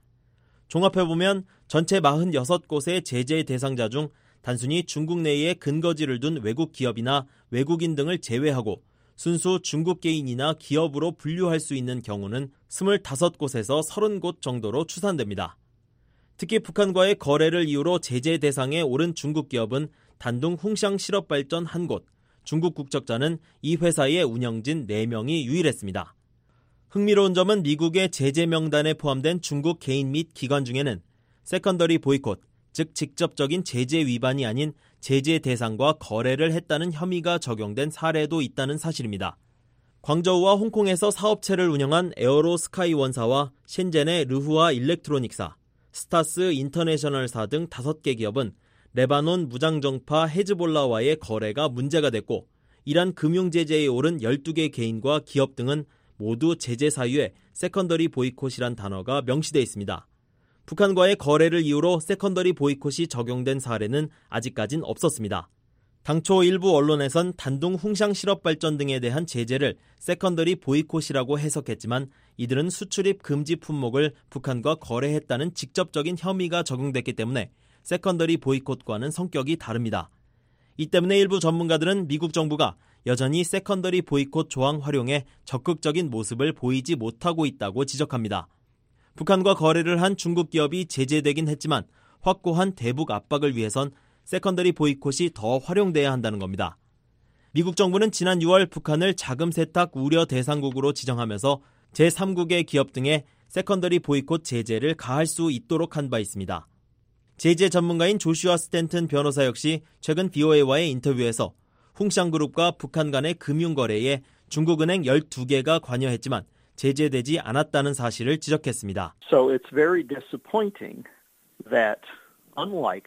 종합해보면 전체 46곳의 제재 대상자 중 단순히 중국 내에 근거지를 둔 외국 기업이나 외국인 등을 제외하고 순수 중국 개인이나 기업으로 분류할 수 있는 경우는 25곳에서 30곳 정도로 추산됩니다. 특히 북한과의 거래를 이유로 제재 대상에 오른 중국 기업은 단둥 흥샹 실업발전 1곳, 중국 국적자는 이 회사의 운영진 4명이 유일했습니다. 흥미로운 점은 미국의 제재 명단에 포함된 중국 개인 및 기관 중에는 세컨더리 보이콧, 즉 직접적인 제재 위반이 아닌 제재 대상과 거래를 했다는 혐의가 적용된 사례도 있다는 사실입니다. 광저우와 홍콩에서 사업체를 운영한 에어로 스카이원사와 셴젠의 르후아 일렉트로닉사, 스타스 인터내셔널사 등 5개 기업은 레바논 무장정파 헤즈볼라와의 거래가 문제가 됐고 이란 금융제재에 오른 12개 개인과 기업 등은 모두 제재 사유에 세컨더리 보이콧이란 단어가 명시되어 있습니다. 북한과의 거래를 이유로 세컨더리 보이콧이 적용된 사례는 아직까진 없었습니다. 당초 일부 언론에선 단둥 홍샹 실업 발전 등에 대한 제재를 세컨더리 보이콧이라고 해석했지만 이들은 수출입 금지 품목을 북한과 거래했다는 직접적인 혐의가 적용됐기 때문에 세컨더리 보이콧과는 성격이 다릅니다. 이 때문에 일부 전문가들은 미국 정부가 여전히 세컨더리 보이콧 조항 활용에 적극적인 모습을 보이지 못하고 있다고 지적합니다. 북한과 거래를 한 중국 기업이 제재되긴 했지만 확고한 대북 압박을 위해선 세컨더리 보이콧이 더 활용돼야 한다는 겁니다. 미국 정부는 지난 6월 북한을 자금 세탁 우려 대상국으로 지정하면서 제3국의 기업 등에 세컨더리 보이콧 제재를 가할 수 있도록 한 바 있습니다. 제재 전문가인 조슈아 스탠튼 변호사 역시 최근 BOA와의 인터뷰에서 홍샹그룹과 북한 간의 금융거래에 중국은행 12개가 관여했지만 제재되지 않았다는 사실을 지적했습니다. So it's very disappointing that unlike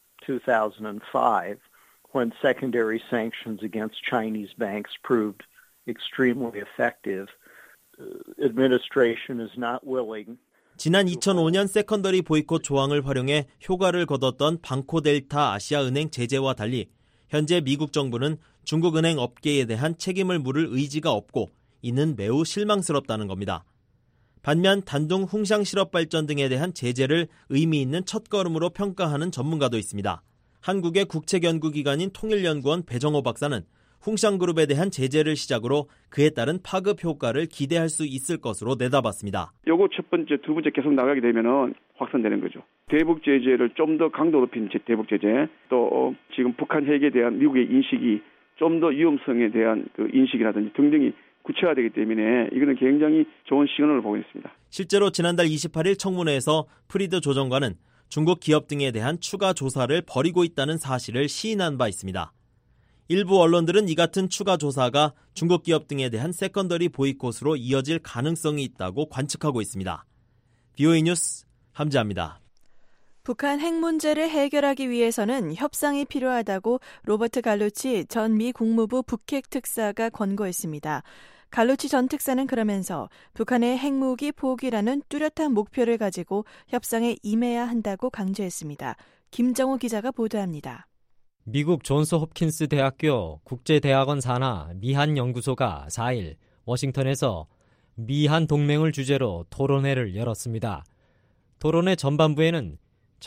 2005 when secondary sanctions against Chinese banks proved extremely effective, administration is not willing. 지난 2005년 세컨더리 보이콧 조항을 활용해 효과를 거뒀던 방코델타 아시아은행 제재와 달리 현재 미국 정부는 중국은행 업계에 대한 책임을 물을 의지가 없고 이는 매우 실망스럽다는 겁니다. 반면 단둥 홍샹 실업 발전 등에 대한 제재를 의미 있는 첫걸음으로 평가하는 전문가도 있습니다. 한국의 국책연구기관인 통일연구원 배정호 박사는 홍샹그룹에 대한 제재를 시작으로 그에 따른 파급 효과를 기대할 수 있을 것으로 내다봤습니다. 요거 첫 번째, 두 번째 계속 나가게 되면은 확산되는 거죠. 대북 제재를 좀 더 강도 높인 대북 제재, 또 지금 북한 핵에 대한 미국의 인식이 좀 더 위험성에 대한 그 인식이라든지 등등이 구체화되기 때문에 이거는 굉장히 좋은 시그널을 보고 있습니다. 실제로 지난달 28일 청문회에서 프리드 조정관은 중국 기업 등에 대한 추가 조사를 벌이고 있다는 사실을 시인한 바 있습니다. 일부 언론들은 이 같은 추가 조사가 중국 기업 등에 대한 세컨더리 보이콧으로 이어질 가능성이 있다고 관측하고 있습니다. BOA 뉴스 함지아입니다. 북한 핵 문제를 해결하기 위해서는 협상이 필요하다고 로버트 갈루치 전 미 국무부 북핵 특사가 권고했습니다. 갈루치 전 특사는 그러면서 북한의 핵무기 포기라는 뚜렷한 목표를 가지고 협상에 임해야 한다고 강조했습니다. 김정우 기자가 보도합니다. 미국 존스 홉킨스 대학교 국제대학원 산하 미한 연구소가 4일 워싱턴에서 미한 동맹을 주제로 토론회를 열었습니다. 토론회 전반부에는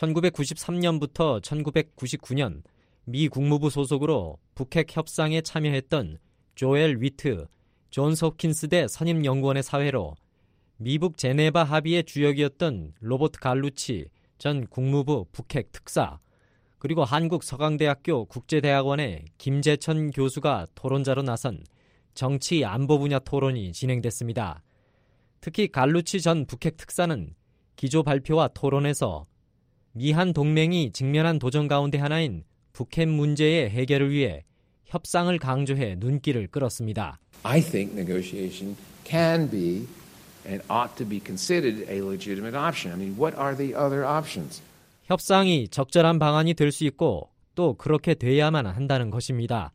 1993년부터 1999년 미 국무부 소속으로 북핵 협상에 참여했던 조엘 위트, 존스 홉킨스대 선임연구원의 사회로 미북 제네바 합의의 주역이었던 로버트 갈루치 전 국무부 북핵 특사, 그리고 한국 서강대학교 국제대학원의 김재천 교수가 토론자로 나선 정치 안보 분야 토론이 진행됐습니다. 특히 갈루치 전 북핵 특사는 기조 발표와 토론에서 미한 동맹이 직면한 도전 가운데 하나인 북핵 문제의 해결을 위해 협상을 강조해 눈길을 끌었습니다. I think negotiation can be and ought to be considered a legitimate option. I mean, what are the other options? 협상이 적절한 방안이 될 수 있고 또 그렇게 돼야만 한다는 것입니다.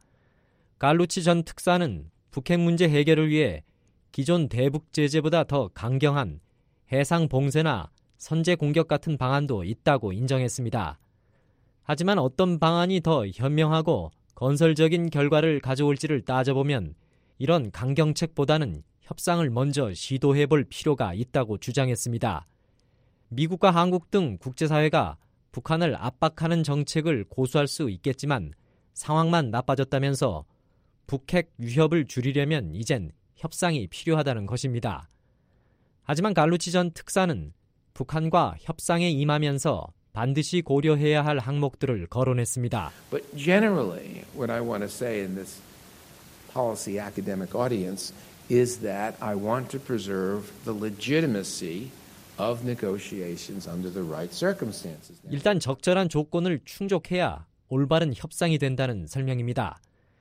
갈루치 전 특사는 북핵 문제 해결을 위해 기존 대북 제재보다 더 강경한 해상 봉쇄나 선제 공격 같은 방안도 있다고 인정했습니다. 하지만 어떤 방안이 더 현명하고 건설적인 결과를 가져올지를 따져보면 이런 강경책보다는 협상을 먼저 시도해볼 필요가 있다고 주장했습니다. 미국과 한국 등 국제사회가 북한을 압박하는 정책을 고수할 수 있겠지만 상황만 나빠졌다면서 북핵 위협을 줄이려면 이젠 협상이 필요하다는 것입니다. 하지만 갈루치 전 특사는 북한과 협상에 임하면서 반드시 고려해야 할 항목들을 거론했습니다. But generally, what I want to say in this policy academic audience is that I want to preserve the legitimacy of negotiations under the right circumstances. 일단 적절한 조건을 충족해야 올바른 협상이 된다는 설명입니다.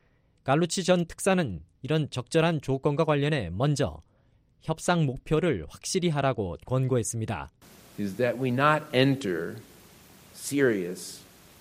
갈루치 전 특사는 이런 적절한 조건과 관련해 먼저 협상 목표를 확실히 하라고 권고했습니다. Is that we not enter serious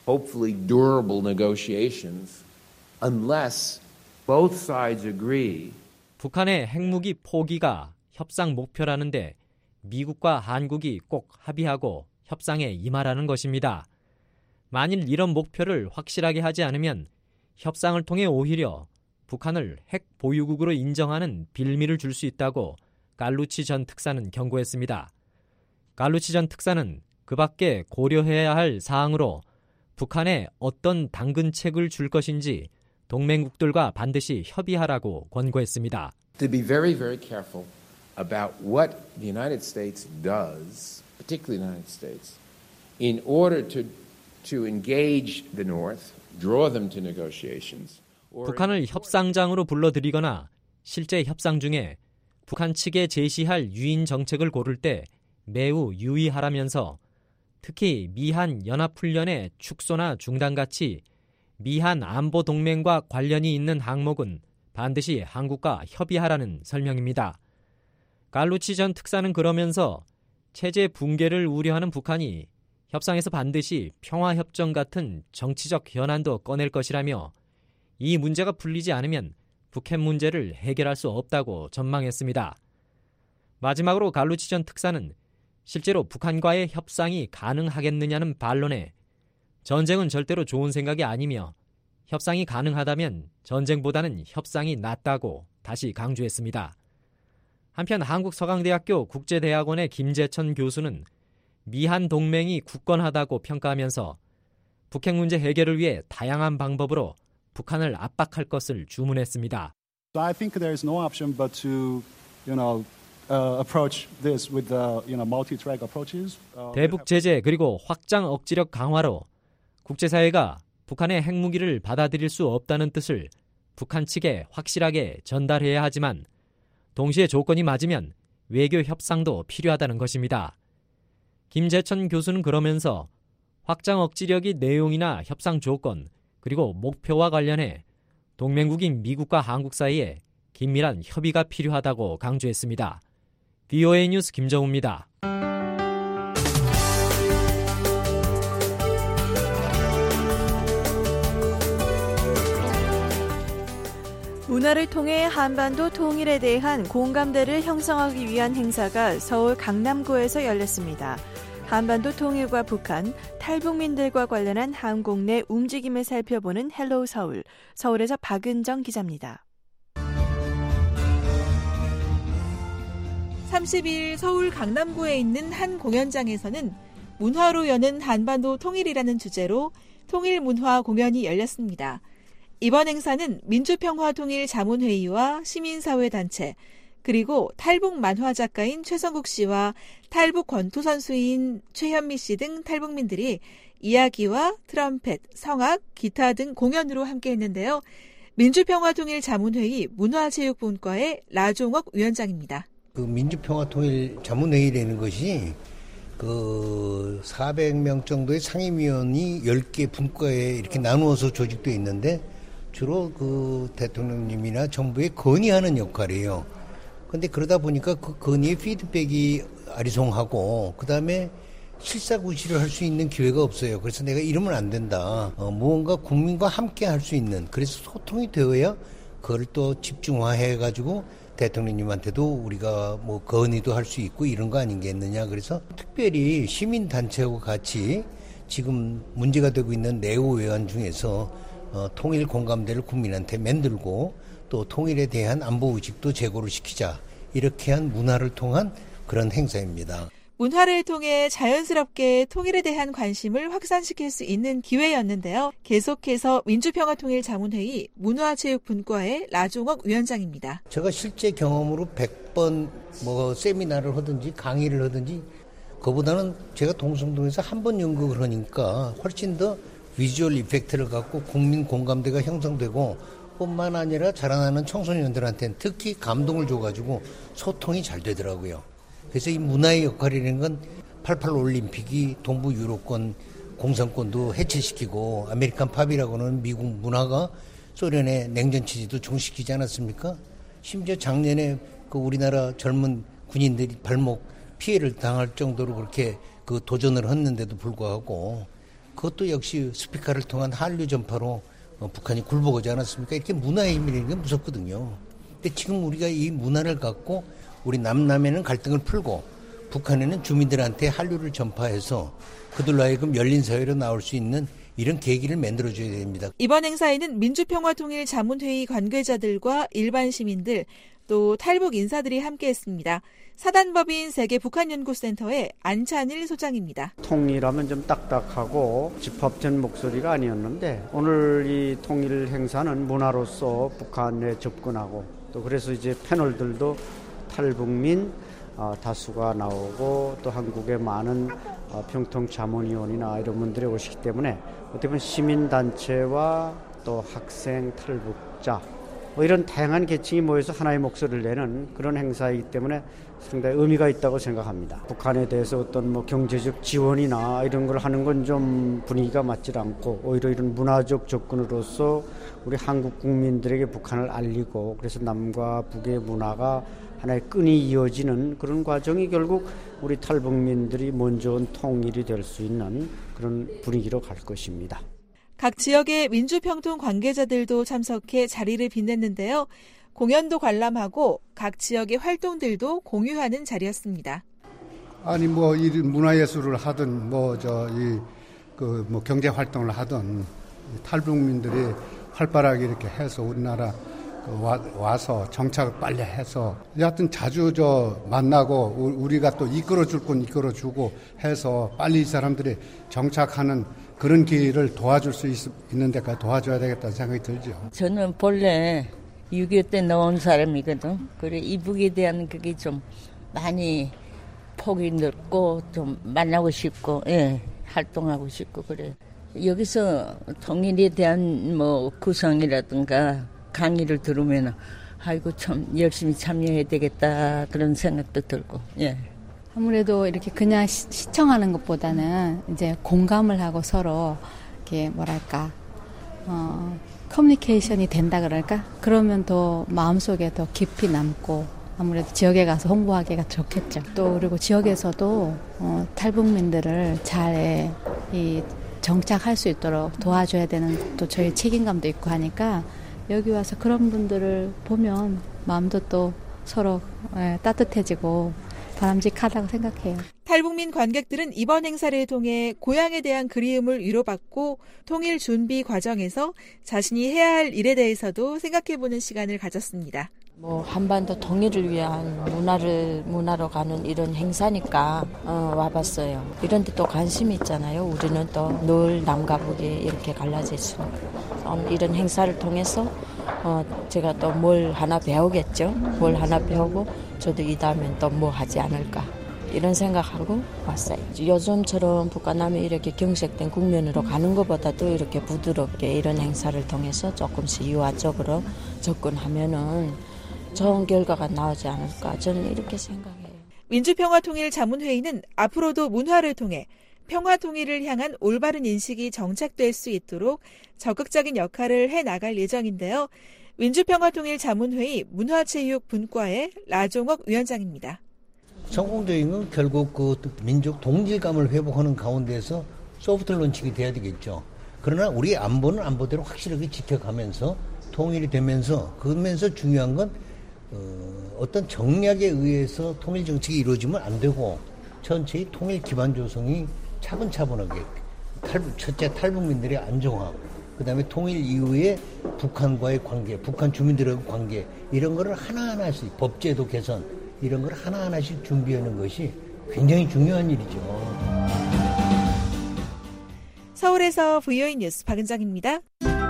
hopefully durable negotiations unless both sides agree. 북한의 핵무기 포기가 협상 목표라는데 미국과 한국이 꼭 합의하고 협상에 임하라는 것입니다. 만일 이런 목표를 확실하게 하지 않으면 협상을 통해 오히려 북한을 핵 보유국으로 인정하는 빌미를 줄 수 있다고 갈루치 전 특사는 경고했습니다. 갈루치 전 특사는 그 밖에 고려해야 할 사항으로 북한에 어떤 당근책을 줄 것인지 동맹국들과 반드시 협의하라고 권고했습니다. To be very, very careful about what the United States does, particularly the United States, in order to engage the North, draw them to negotiations. 북한을 협상장으로 불러들이거나 실제 협상 중에 북한 측에 제시할 유인 정책을 고를 때 매우 유의하라면서 특히 미한 연합훈련의 축소나 중단같이 미한 안보 동맹과 관련이 있는 항목은 반드시 한국과 협의하라는 설명입니다. 갈루치 전 특사는 그러면서 체제 붕괴를 우려하는 북한이 협상에서 반드시 평화협정 같은 정치적 현안도 꺼낼 것이라며 이 문제가 풀리지 않으면 북핵 문제를 해결할 수 없다고 전망했습니다. 마지막으로 갈루치 전 특사는 실제로 북한과의 협상이 가능하겠느냐는 반론에 전쟁은 절대로 좋은 생각이 아니며 협상이 가능하다면 전쟁보다는 협상이 낫다고 다시 강조했습니다. 한편 한국서강대학교 국제대학원의 김재천 교수는 미한 동맹이 굳건하다고 평가하면서 북핵 문제 해결을 위해 다양한 방법으로 북한을 압박할 것을 주문했습니다. I think there is no option but to, approach this with multi-track approaches. 대북 제재 그리고 확장 억지력 강화로 국제사회가 북한의 핵무기를 받아들일 수 없다는 뜻을 북한 측에 확실하게 전달해야 하지만 동시에 조건이 맞으면 외교 협상도 필요하다는 것입니다. 김재천 교수는 그러면서 확장 억지력의 내용이나 협상 조건 그리고 목표와 관련해 동맹국인 미국과 한국 사이에 긴밀한 협의가 필요하다고 강조했습니다. VOA 뉴스 김정우입니다. 문화를 통해 한반도 통일에 대한 공감대를 형성하기 위한 행사가 서울 강남구에서 열렸습니다. 한반도 통일과 북한, 탈북민들과 관련한 한국 내 움직임을 살펴보는 헬로우 서울, 서울에서 박은정 기자입니다. 32일 서울 강남구에 있는 한 공연장에서는 문화로 여는 한반도 통일이라는 주제로 통일문화 공연이 열렸습니다. 이번 행사는 민주평화통일 자문회의와 시민사회단체, 그리고 탈북 만화 작가인 최성국 씨와 탈북 권투 선수인 최현미 씨 등 탈북민들이 이야기와 트럼펫, 성악, 기타 등 공연으로 함께했는데요. 민주평화통일 자문회의 문화체육분과의 라종옥 위원장입니다. 그 민주평화통일 자문회의라는 것이 400명 정도의 상임위원이 10개 분과에 이렇게 나누어서 조직되어 있는데 주로 그 대통령님이나 정부에 건의하는 역할이에요. 근데 그러다 보니까 그 건의의 피드백이 아리송하고 그다음에 실사구시를 할 수 있는 기회가 없어요. 그래서 내가 이러면 안 된다. 무언가 국민과 함께 할 수 있는, 그래서 소통이 되어야 그걸 또 집중화해가지고 대통령님한테도 우리가 뭐 건의도 할 수 있고 이런 거 아니겠느냐. 그래서 특별히 시민단체하고 같이 지금 문제가 되고 있는 내후 외환 중에서 통일 공감대를 국민한테 만들고 또 통일에 대한 안보의식도 제고를 시키자. 이렇게 한 문화를 통한 그런 행사입니다. 문화를 통해 자연스럽게 통일에 대한 관심을 확산시킬 수 있는 기회였는데요. 계속해서 민주평화통일자문회의 문화체육분과의 라종옥 위원장입니다. 제가 실제 경험으로 100번 세미나를 하든지 강의를 하든지 그보다는 제가 동성동에서 한 번 연극을 하니까 훨씬 더 비주얼 이펙트를 갖고 국민 공감대가 형성되고 뿐만 아니라 자라나는 청소년들한테는 특히 감동을 줘가지고 소통이 잘 되더라고요. 그래서 이 문화의 역할이라는 건 88 올림픽이 동부 유로권 공산권도 해체시키고 아메리칸 팝이라고는 미국 문화가 소련의 냉전 체제도 종식시키지 않았습니까? 심지어 작년에 그 우리나라 젊은 군인들이 발목 피해를 당할 정도로 그렇게 그 도전을 했는데도 불구하고 그것도 역시 스피커를 통한 한류 전파로 북한이 굴복하지 않았습니까? 이렇게 문화의 힘이라는 게 무섭거든요. 근데 지금 우리가 이 문화를 갖고 우리 남남에는 갈등을 풀고 북한에는 주민들한테 한류를 전파해서 그들로 하여금 열린 사회로 나올 수 있는 이런 계기를 만들어줘야 됩니다. 이번 행사에는 민주평화통일 자문회의 관계자들과 일반 시민들 또 탈북 인사들이 함께했습니다. 사단법인 세계 북한연구센터의 안찬일 소장입니다. 통일하면 좀 딱딱하고 집합된 목소리가 아니었는데 오늘 이 통일 행사는 문화로서 북한에 접근하고 또 그래서 이제 패널들도 탈북민 다수가 나오고 또 한국의 많은 평통 자문위원이나 이런 분들이 오시기 때문에 어떻게 보면 시민단체와 또 학생, 탈북자 이런 다양한 계층이 모여서 하나의 목소리를 내는 그런 행사이기 때문에 상당히 의미가 있다고 생각합니다. 북한에 대해서 어떤 경제적 지원이나 이런 걸 하는 건 좀 분위기가 맞지 않고 오히려 이런 문화적 접근으로서 우리 한국 국민들에게 북한을 알리고 그래서 남과 북의 문화가 하나의 끈이 이어지는 그런 과정이 결국 우리 탈북민들이 먼저 온 통일이 될 수 있는 그런 분위기로 갈 것입니다. 각 지역의 민주평통 관계자들도 참석해 자리를 빛냈는데요. 공연도 관람하고 각 지역의 활동들도 공유하는 자리였습니다. 아니 이 문화예술을 하든 경제 활동을 하든 탈북민들이 활발하게 이렇게 해서 우리나라 와서 정착을 빨리 해서 여하튼 자주 만나고 우리가 또 이끌어줄 건 이끌어주고 해서 빨리 이 사람들이 정착하는 그런 길을 도와줄 수 있는 데까지 도와줘야 되겠다는 생각이 들죠. 저는 본래 6.25 때 나온 사람이거든. 그래 이북에 대한 그게 좀 많이 폭이 넓고 좀 만나고 싶고 활동하고 싶고 그래. 여기서 통일에 대한 구성이라든가 강의를 들으면 아이고 참 열심히 참여해야 되겠다 그런 생각도 들고 아무래도 이렇게 그냥 시청하는 것보다는 이제 공감을 하고 서로 이렇게 커뮤니케이션이 된다 그럴까? 그러면 더 마음속에 더 깊이 남고 아무래도 지역에 가서 홍보하기가 좋겠죠. 또 그리고 지역에서도 탈북민들을 잘 정착할 수 있도록 도와줘야 되는 또 저희 책임감도 있고 하니까 여기 와서 그런 분들을 보면 마음도 또 서로 따뜻해지고 바람직하다고 생각해요. 탈북민 관객들은 이번 행사를 통해 고향에 대한 그리움을 위로받고 통일 준비 과정에서 자신이 해야 할 일에 대해서도 생각해보는 시간을 가졌습니다. 한반도 통일을 위한 문화로 가는 이런 행사니까 와봤어요. 이런 데 또 관심이 있잖아요. 우리는 또 늘 남과 북에 이렇게 갈라져 있으니까 이런 행사를 통해서 제가 또 뭘 하나 배우겠죠. 뭘 하나 배우고 저도 이 다음엔 또 뭐 하지 않을까 이런 생각하고 왔어요. 요즘처럼 북한남이 이렇게 경색된 국면으로 가는 것보다도 이렇게 부드럽게 이런 행사를 통해서 조금씩 유화적으로 접근하면은 좋은 결과가 나오지 않을까 저는 이렇게 생각해요. 민주평화통일 자문회의는 앞으로도 문화를 통해 평화통일을 향한 올바른 인식이 정착될 수 있도록 적극적인 역할을 해나갈 예정인데요. 민주평화통일 자문회의 문화체육분과의 라종옥 위원장입니다. 성공적인 건 결국 민족 동질감을 회복하는 가운데서 소프트 론칭이 돼야 되겠죠. 그러나 우리 안보는 안보대로 확실하게 지켜가면서 통일이 되면서 그러면서 중요한 건 어떤 정략에 의해서 통일 정책이 이루어지면 안 되고 전체의 통일 기반 조성이 차분차분하게 첫째 탈북민들의 안정화 그다음에 통일 이후에 북한과의 관계, 북한 주민들과의 관계 이런 거를 하나하나씩 법제도 개선 이런 걸 하나하나씩 준비하는 것이 굉장히 중요한 일이죠. 서울에서 VOA 뉴스 박은정입니다.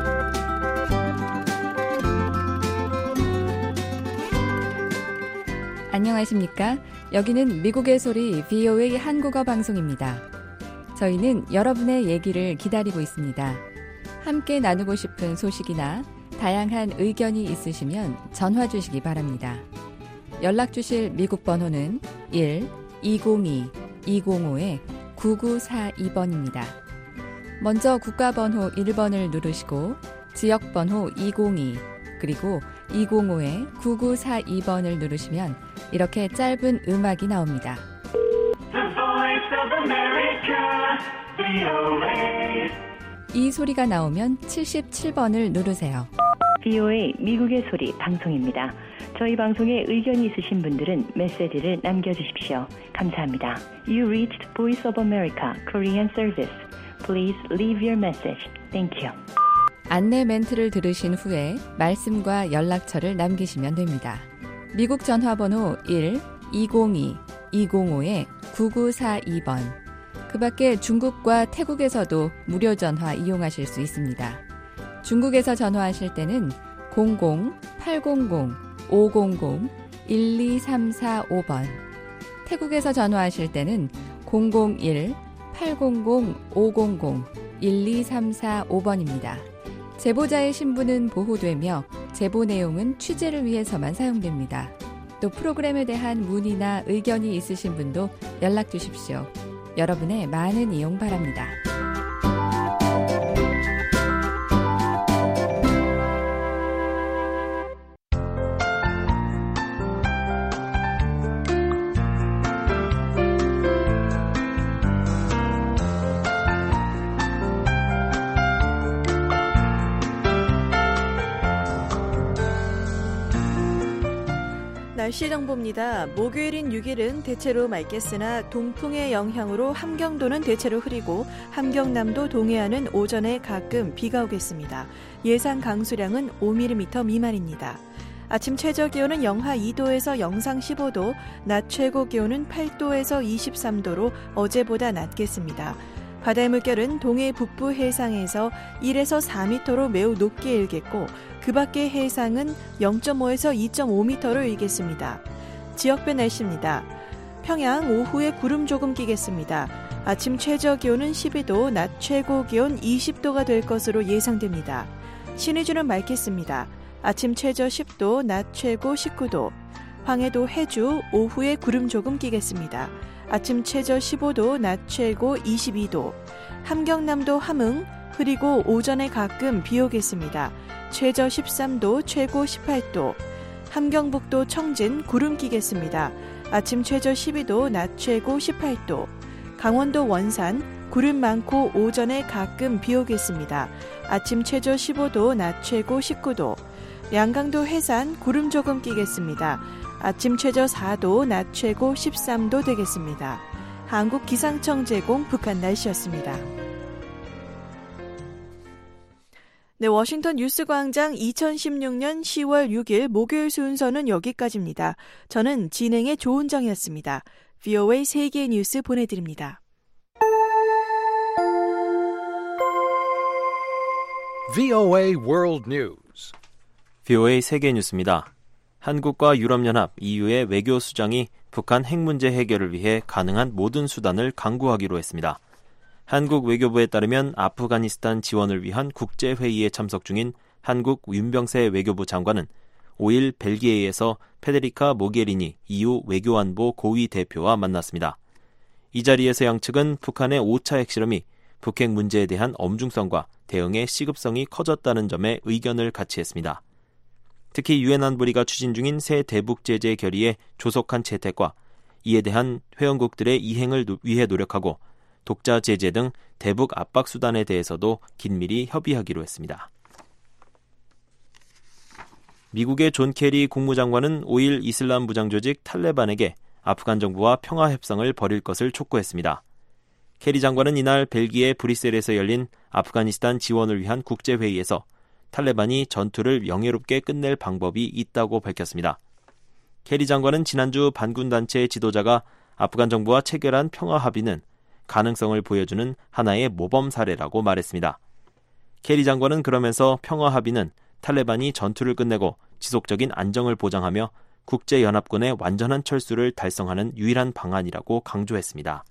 안녕하십니까? 여기는 미국의 소리 VOA 한국어 방송입니다. 저희는 여러분의 얘기를 기다리고 있습니다. 함께 나누고 싶은 소식이나 다양한 의견이 있으시면 전화 주시기 바랍니다. 연락 주실 미국 번호는 1-202-205-9942번입니다. 먼저 국가번호 1번을 누르시고 지역번호 202 그리고 205-9942번을 누르시면 이렇게 짧은 음악이 나옵니다. The Voice of America, VOA. 이 소리가 나오면 77번을 누르세요. VOA 미국의 소리 방송입니다. 저희 방송에 의견이 있으신 분들은 메시지를 남겨주십시오. 감사합니다. You reached Voice of America Korean Service. Please leave your message. Thank you. 안내 멘트를 들으신 후에 말씀과 연락처를 남기시면 됩니다. 미국 전화번호 1-202-205-9942번. 그 밖에 중국과 태국에서도 무료 전화 이용하실 수 있습니다. 중국에서 전화하실 때는 00-800-500-1234-5번. 태국에서 전화하실 때는 001-800-500-1234-5번입니다. 제보자의 신분은 보호되며 제보 내용은 취재를 위해서만 사용됩니다. 또 프로그램에 대한 문의나 의견이 있으신 분도 연락 주십시오. 여러분의 많은 이용 바랍니다. 날씨 정보입니다. 목요일인 6일은 대체로 맑겠으나 동풍의 영향으로 함경도는 대체로 흐리고 함경남도 동해안은 오전에 가끔 비가 오겠습니다. 예상 강수량은 5mm 미만입니다. 아침 최저 기온은 영하 2도에서 영상 15도, 낮 최고 기온은 8도에서 23도로 어제보다 낮겠습니다. 바다의 물결은 동해 북부 해상에서 1에서 4m로 매우 높게 일겠고 그 밖의 해상은 0.5에서 2.5m로 일겠습니다. 지역별 날씨입니다. 평양 오후에 구름 조금 끼겠습니다. 아침 최저 기온은 12도, 낮 최고 기온 20도가 될 것으로 예상됩니다. 신의주는 맑겠습니다. 아침 최저 10도, 낮 최고 19도. 황해도 해주 오후에 구름 조금 끼겠습니다. 아침 최저 15도, 낮 최고 22도. 함경남도 함흥 흐리고 오전에 가끔 비 오겠습니다. 최저 13도, 최고 18도. 함경북도 청진 구름 끼겠습니다. 아침 최저 12도, 낮 최고 18도. 강원도 원산 구름 많고 오전에 가끔 비 오겠습니다. 아침 최저 15도, 낮 최고 19도. 양강도 해산 구름 조금 끼겠습니다. 아침 최저 4도, 낮 최고 13도 되겠습니다. 한국기상청 제공 북한 날씨였습니다. 네, 워싱턴 뉴스광장 2016년 10월 6일 목요일 순서는 여기까지입니다. 저는 진행의 조은정이었습니다. VOA 세계 뉴스 보내드립니다. VOA World News. VOA 세계 뉴스입니다. 한국과 유럽연합 EU의 외교수장이 북한 핵 문제 해결을 위해 가능한 모든 수단을 강구하기로 했습니다. 한국 외교부에 따르면 아프가니스탄 지원을 위한 국제회의에 참석 중인 한국 윤병세 외교부 장관은 5일 벨기에에서 페데리카 모게리니 EU 외교안보 고위 대표와 만났습니다. 이 자리에서 양측은 북한의 5차 핵실험이 북핵 문제에 대한 엄중성과 대응의 시급성이 커졌다는 점에 의견을 같이 했습니다. 특히 유엔 안보리가 추진 중인 새 대북 제재 결의의 조속한 채택과 이에 대한 회원국들의 이행을 위해 노력하고 독자 제재 등 대북 압박 수단에 대해서도 긴밀히 협의하기로 했습니다. 미국의 존 케리 국무장관은 5일 이슬람 무장 조직 탈레반에게 아프간 정부와 평화 협상을 벌일 것을 촉구했습니다. 케리 장관은 이날 벨기에 브뤼셀에서 열린 아프가니스탄 지원을 위한 국제회의에서 탈레반이 전투를 명예롭게 끝낼 방법이 있다고 밝혔습니다. 케리 장관은 지난주 반군단체 지도자가 아프간 정부와 체결한 평화 합의는 가능성을 보여주는 하나의 모범 사례라고 말했습니다. 케리 장관은 그러면서 평화 합의는 탈레반이 전투를 끝내고 지속적인 안정을 보장하며 국제연합군의 완전한 철수를 달성하는 유일한 방안이라고 강조했습니다.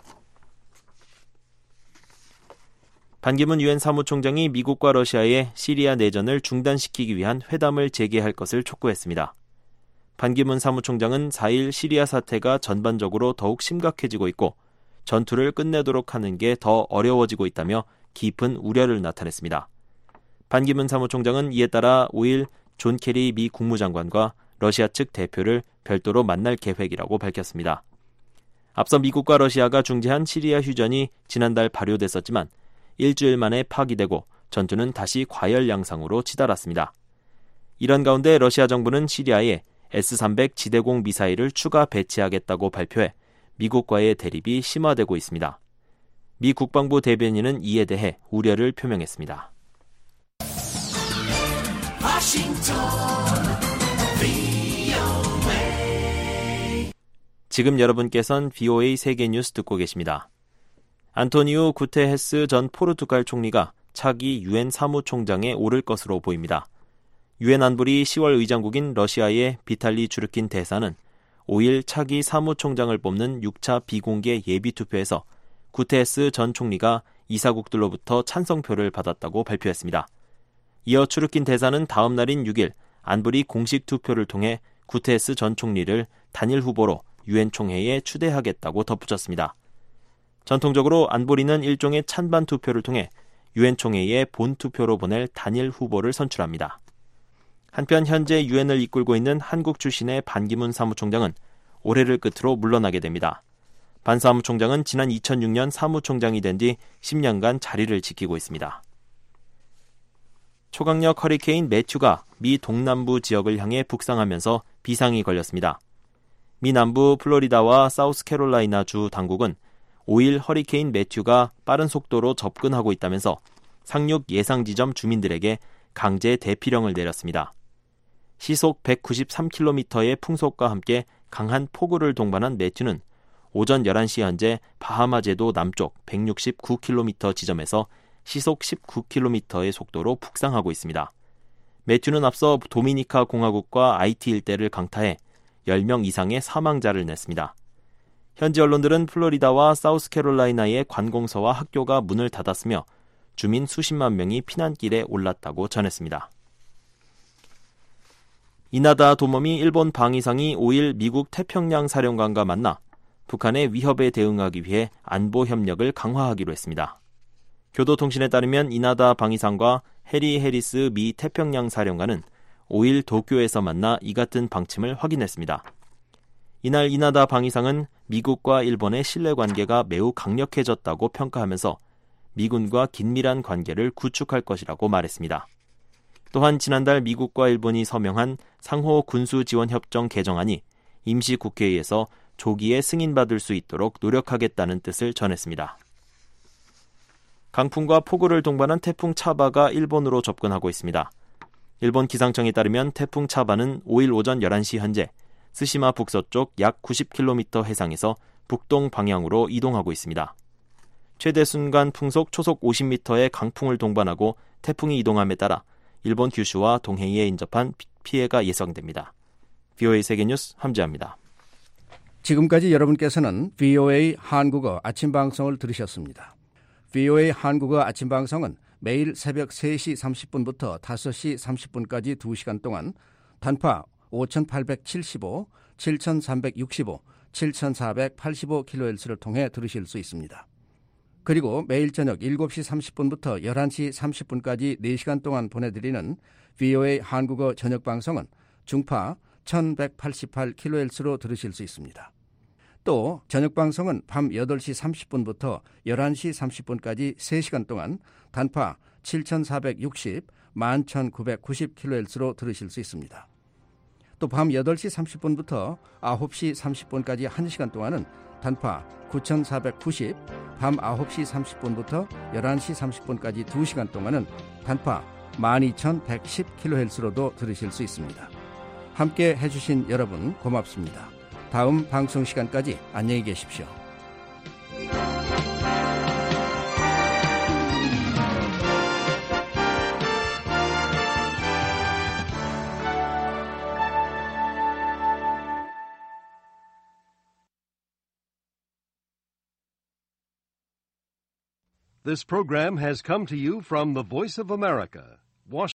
반기문 유엔 사무총장이 미국과 러시아의 시리아 내전을 중단시키기 위한 회담을 재개할 것을 촉구했습니다. 반기문 사무총장은 4일 시리아 사태가 전반적으로 더욱 심각해지고 있고 전투를 끝내도록 하는 게 더 어려워지고 있다며 깊은 우려를 나타냈습니다. 반기문 사무총장은 이에 따라 5일 존 케리 미 국무장관과 러시아 측 대표를 별도로 만날 계획이라고 밝혔습니다. 앞서 미국과 러시아가 중재한 시리아 휴전이 지난달 발효됐었지만 일주일 만에 파기되고 전투는 다시 과열 양상으로 치달았습니다. 이런 가운데 러시아 정부는 시리아에 S-300 지대공 미사일을 추가 배치하겠다고 발표해 미국과의 대립이 심화되고 있습니다. 미 국방부 대변인은 이에 대해 우려를 표명했습니다. 지금 여러분께서는 VOA 세계뉴스 듣고 계십니다. 안토니우 구테헤스 전 포르투갈 총리가 차기 유엔 사무총장에 오를 것으로 보입니다. 유엔 안보리 10월 의장국인 러시아의 비탈리 주르킨 대사는 5일 차기 사무총장을 뽑는 6차 비공개 예비투표에서 구테헤스 전 총리가 이사국들로부터 찬성표를 받았다고 발표했습니다. 이어 주르킨 대사는 다음 날인 6일 안보리 공식 투표를 통해 구테헤스 전 총리를 단일 후보로 유엔 총회에 추대하겠다고 덧붙였습니다. 전통적으로 안보리는 일종의 찬반 투표를 통해 유엔 총회에 본투표로 보낼 단일 후보를 선출합니다. 한편 현재 유엔을 이끌고 있는 한국 출신의 반기문 사무총장은 올해를 끝으로 물러나게 됩니다. 반 사무총장은 지난 2006년 사무총장이 된 뒤 10년간 자리를 지키고 있습니다. 초강력 허리케인 매튜가 미 동남부 지역을 향해 북상하면서 비상이 걸렸습니다. 미 남부 플로리다와 사우스캐롤라이나 주 당국은 5일 허리케인 매튜가 빠른 속도로 접근하고 있다면서 상륙 예상 지점 주민들에게 강제 대피령을 내렸습니다. 시속 193km의 풍속과 함께 강한 폭우를 동반한 매튜는 오전 11시 현재 바하마 제도 남쪽 169km 지점에서 시속 19km의 속도로 북상하고 있습니다. 매튜는 앞서 도미니카 공화국과 아이티 일대를 강타해 10명 이상의 사망자를 냈습니다. 현지 언론들은 플로리다와 사우스캐롤라이나의 관공서와 학교가 문을 닫았으며 주민 수십만 명이 피난길에 올랐다고 전했습니다. 이나다 도모미 일본 방위상이 5일 미국 태평양 사령관과 만나 북한의 위협에 대응하기 위해 안보 협력을 강화하기로 했습니다. 교도통신에 따르면 이나다 방위상과 해리 해리스 미 태평양 사령관은 5일 도쿄에서 만나 이 같은 방침을 확인했습니다. 이날 이나다 방위상은 미국과 일본의 신뢰관계가 매우 강력해졌다고 평가하면서 미군과 긴밀한 관계를 구축할 것이라고 말했습니다. 또한 지난달 미국과 일본이 서명한 상호 군수지원협정 개정안이 임시국회에서 조기에 승인받을 수 있도록 노력하겠다는 뜻을 전했습니다. 강풍과 폭우를 동반한 태풍 차바가 일본으로 접근하고 있습니다. 일본 기상청에 따르면 태풍 차바는 5일 오전 11시 현재 스시마 북서쪽 약 90km 해상에서 북동 방향으로 이동하고 있습니다. 최대 순간 풍속 초속 50m의 강풍을 동반하고 태풍이 이동함에 따라 일본 규슈와 동해이에 인접한 피해가 예상됩니다. VOA 세계뉴스 함재합니다. 지금까지 여러분께서는 VOA 한국어 아침 방송을 들으셨습니다. VOA 한국어 아침 방송은 매일 새벽 3시 30분부터 5시 30분까지 2시간 동안 단파 5875, 7365, 7485kHz를 통해 들으실 수 있습니다. 그리고 매일 저녁 7시 30분부터 11시 30분까지 4시간 동안 보내드리는 VOA 한국어 저녁 방송은 중파 1188kHz로 들으실 수 있습니다. 또 저녁 방송은 밤 8시 30분부터 11시 30분까지 3시간 동안 단파 7460, 11990kHz로 들으실 수 있습니다. 또 밤 8시 30분부터 9시 30분까지 1시간 동안은 단파 9490, 밤 9시 30분부터 11시 30분까지 2시간 동안은 단파 12110kHz로도 들으실 수 있습니다. 함께 해주신 여러분 고맙습니다. 다음 방송 시간까지 안녕히 계십시오. This program has come to you from the Voice of America, Washington.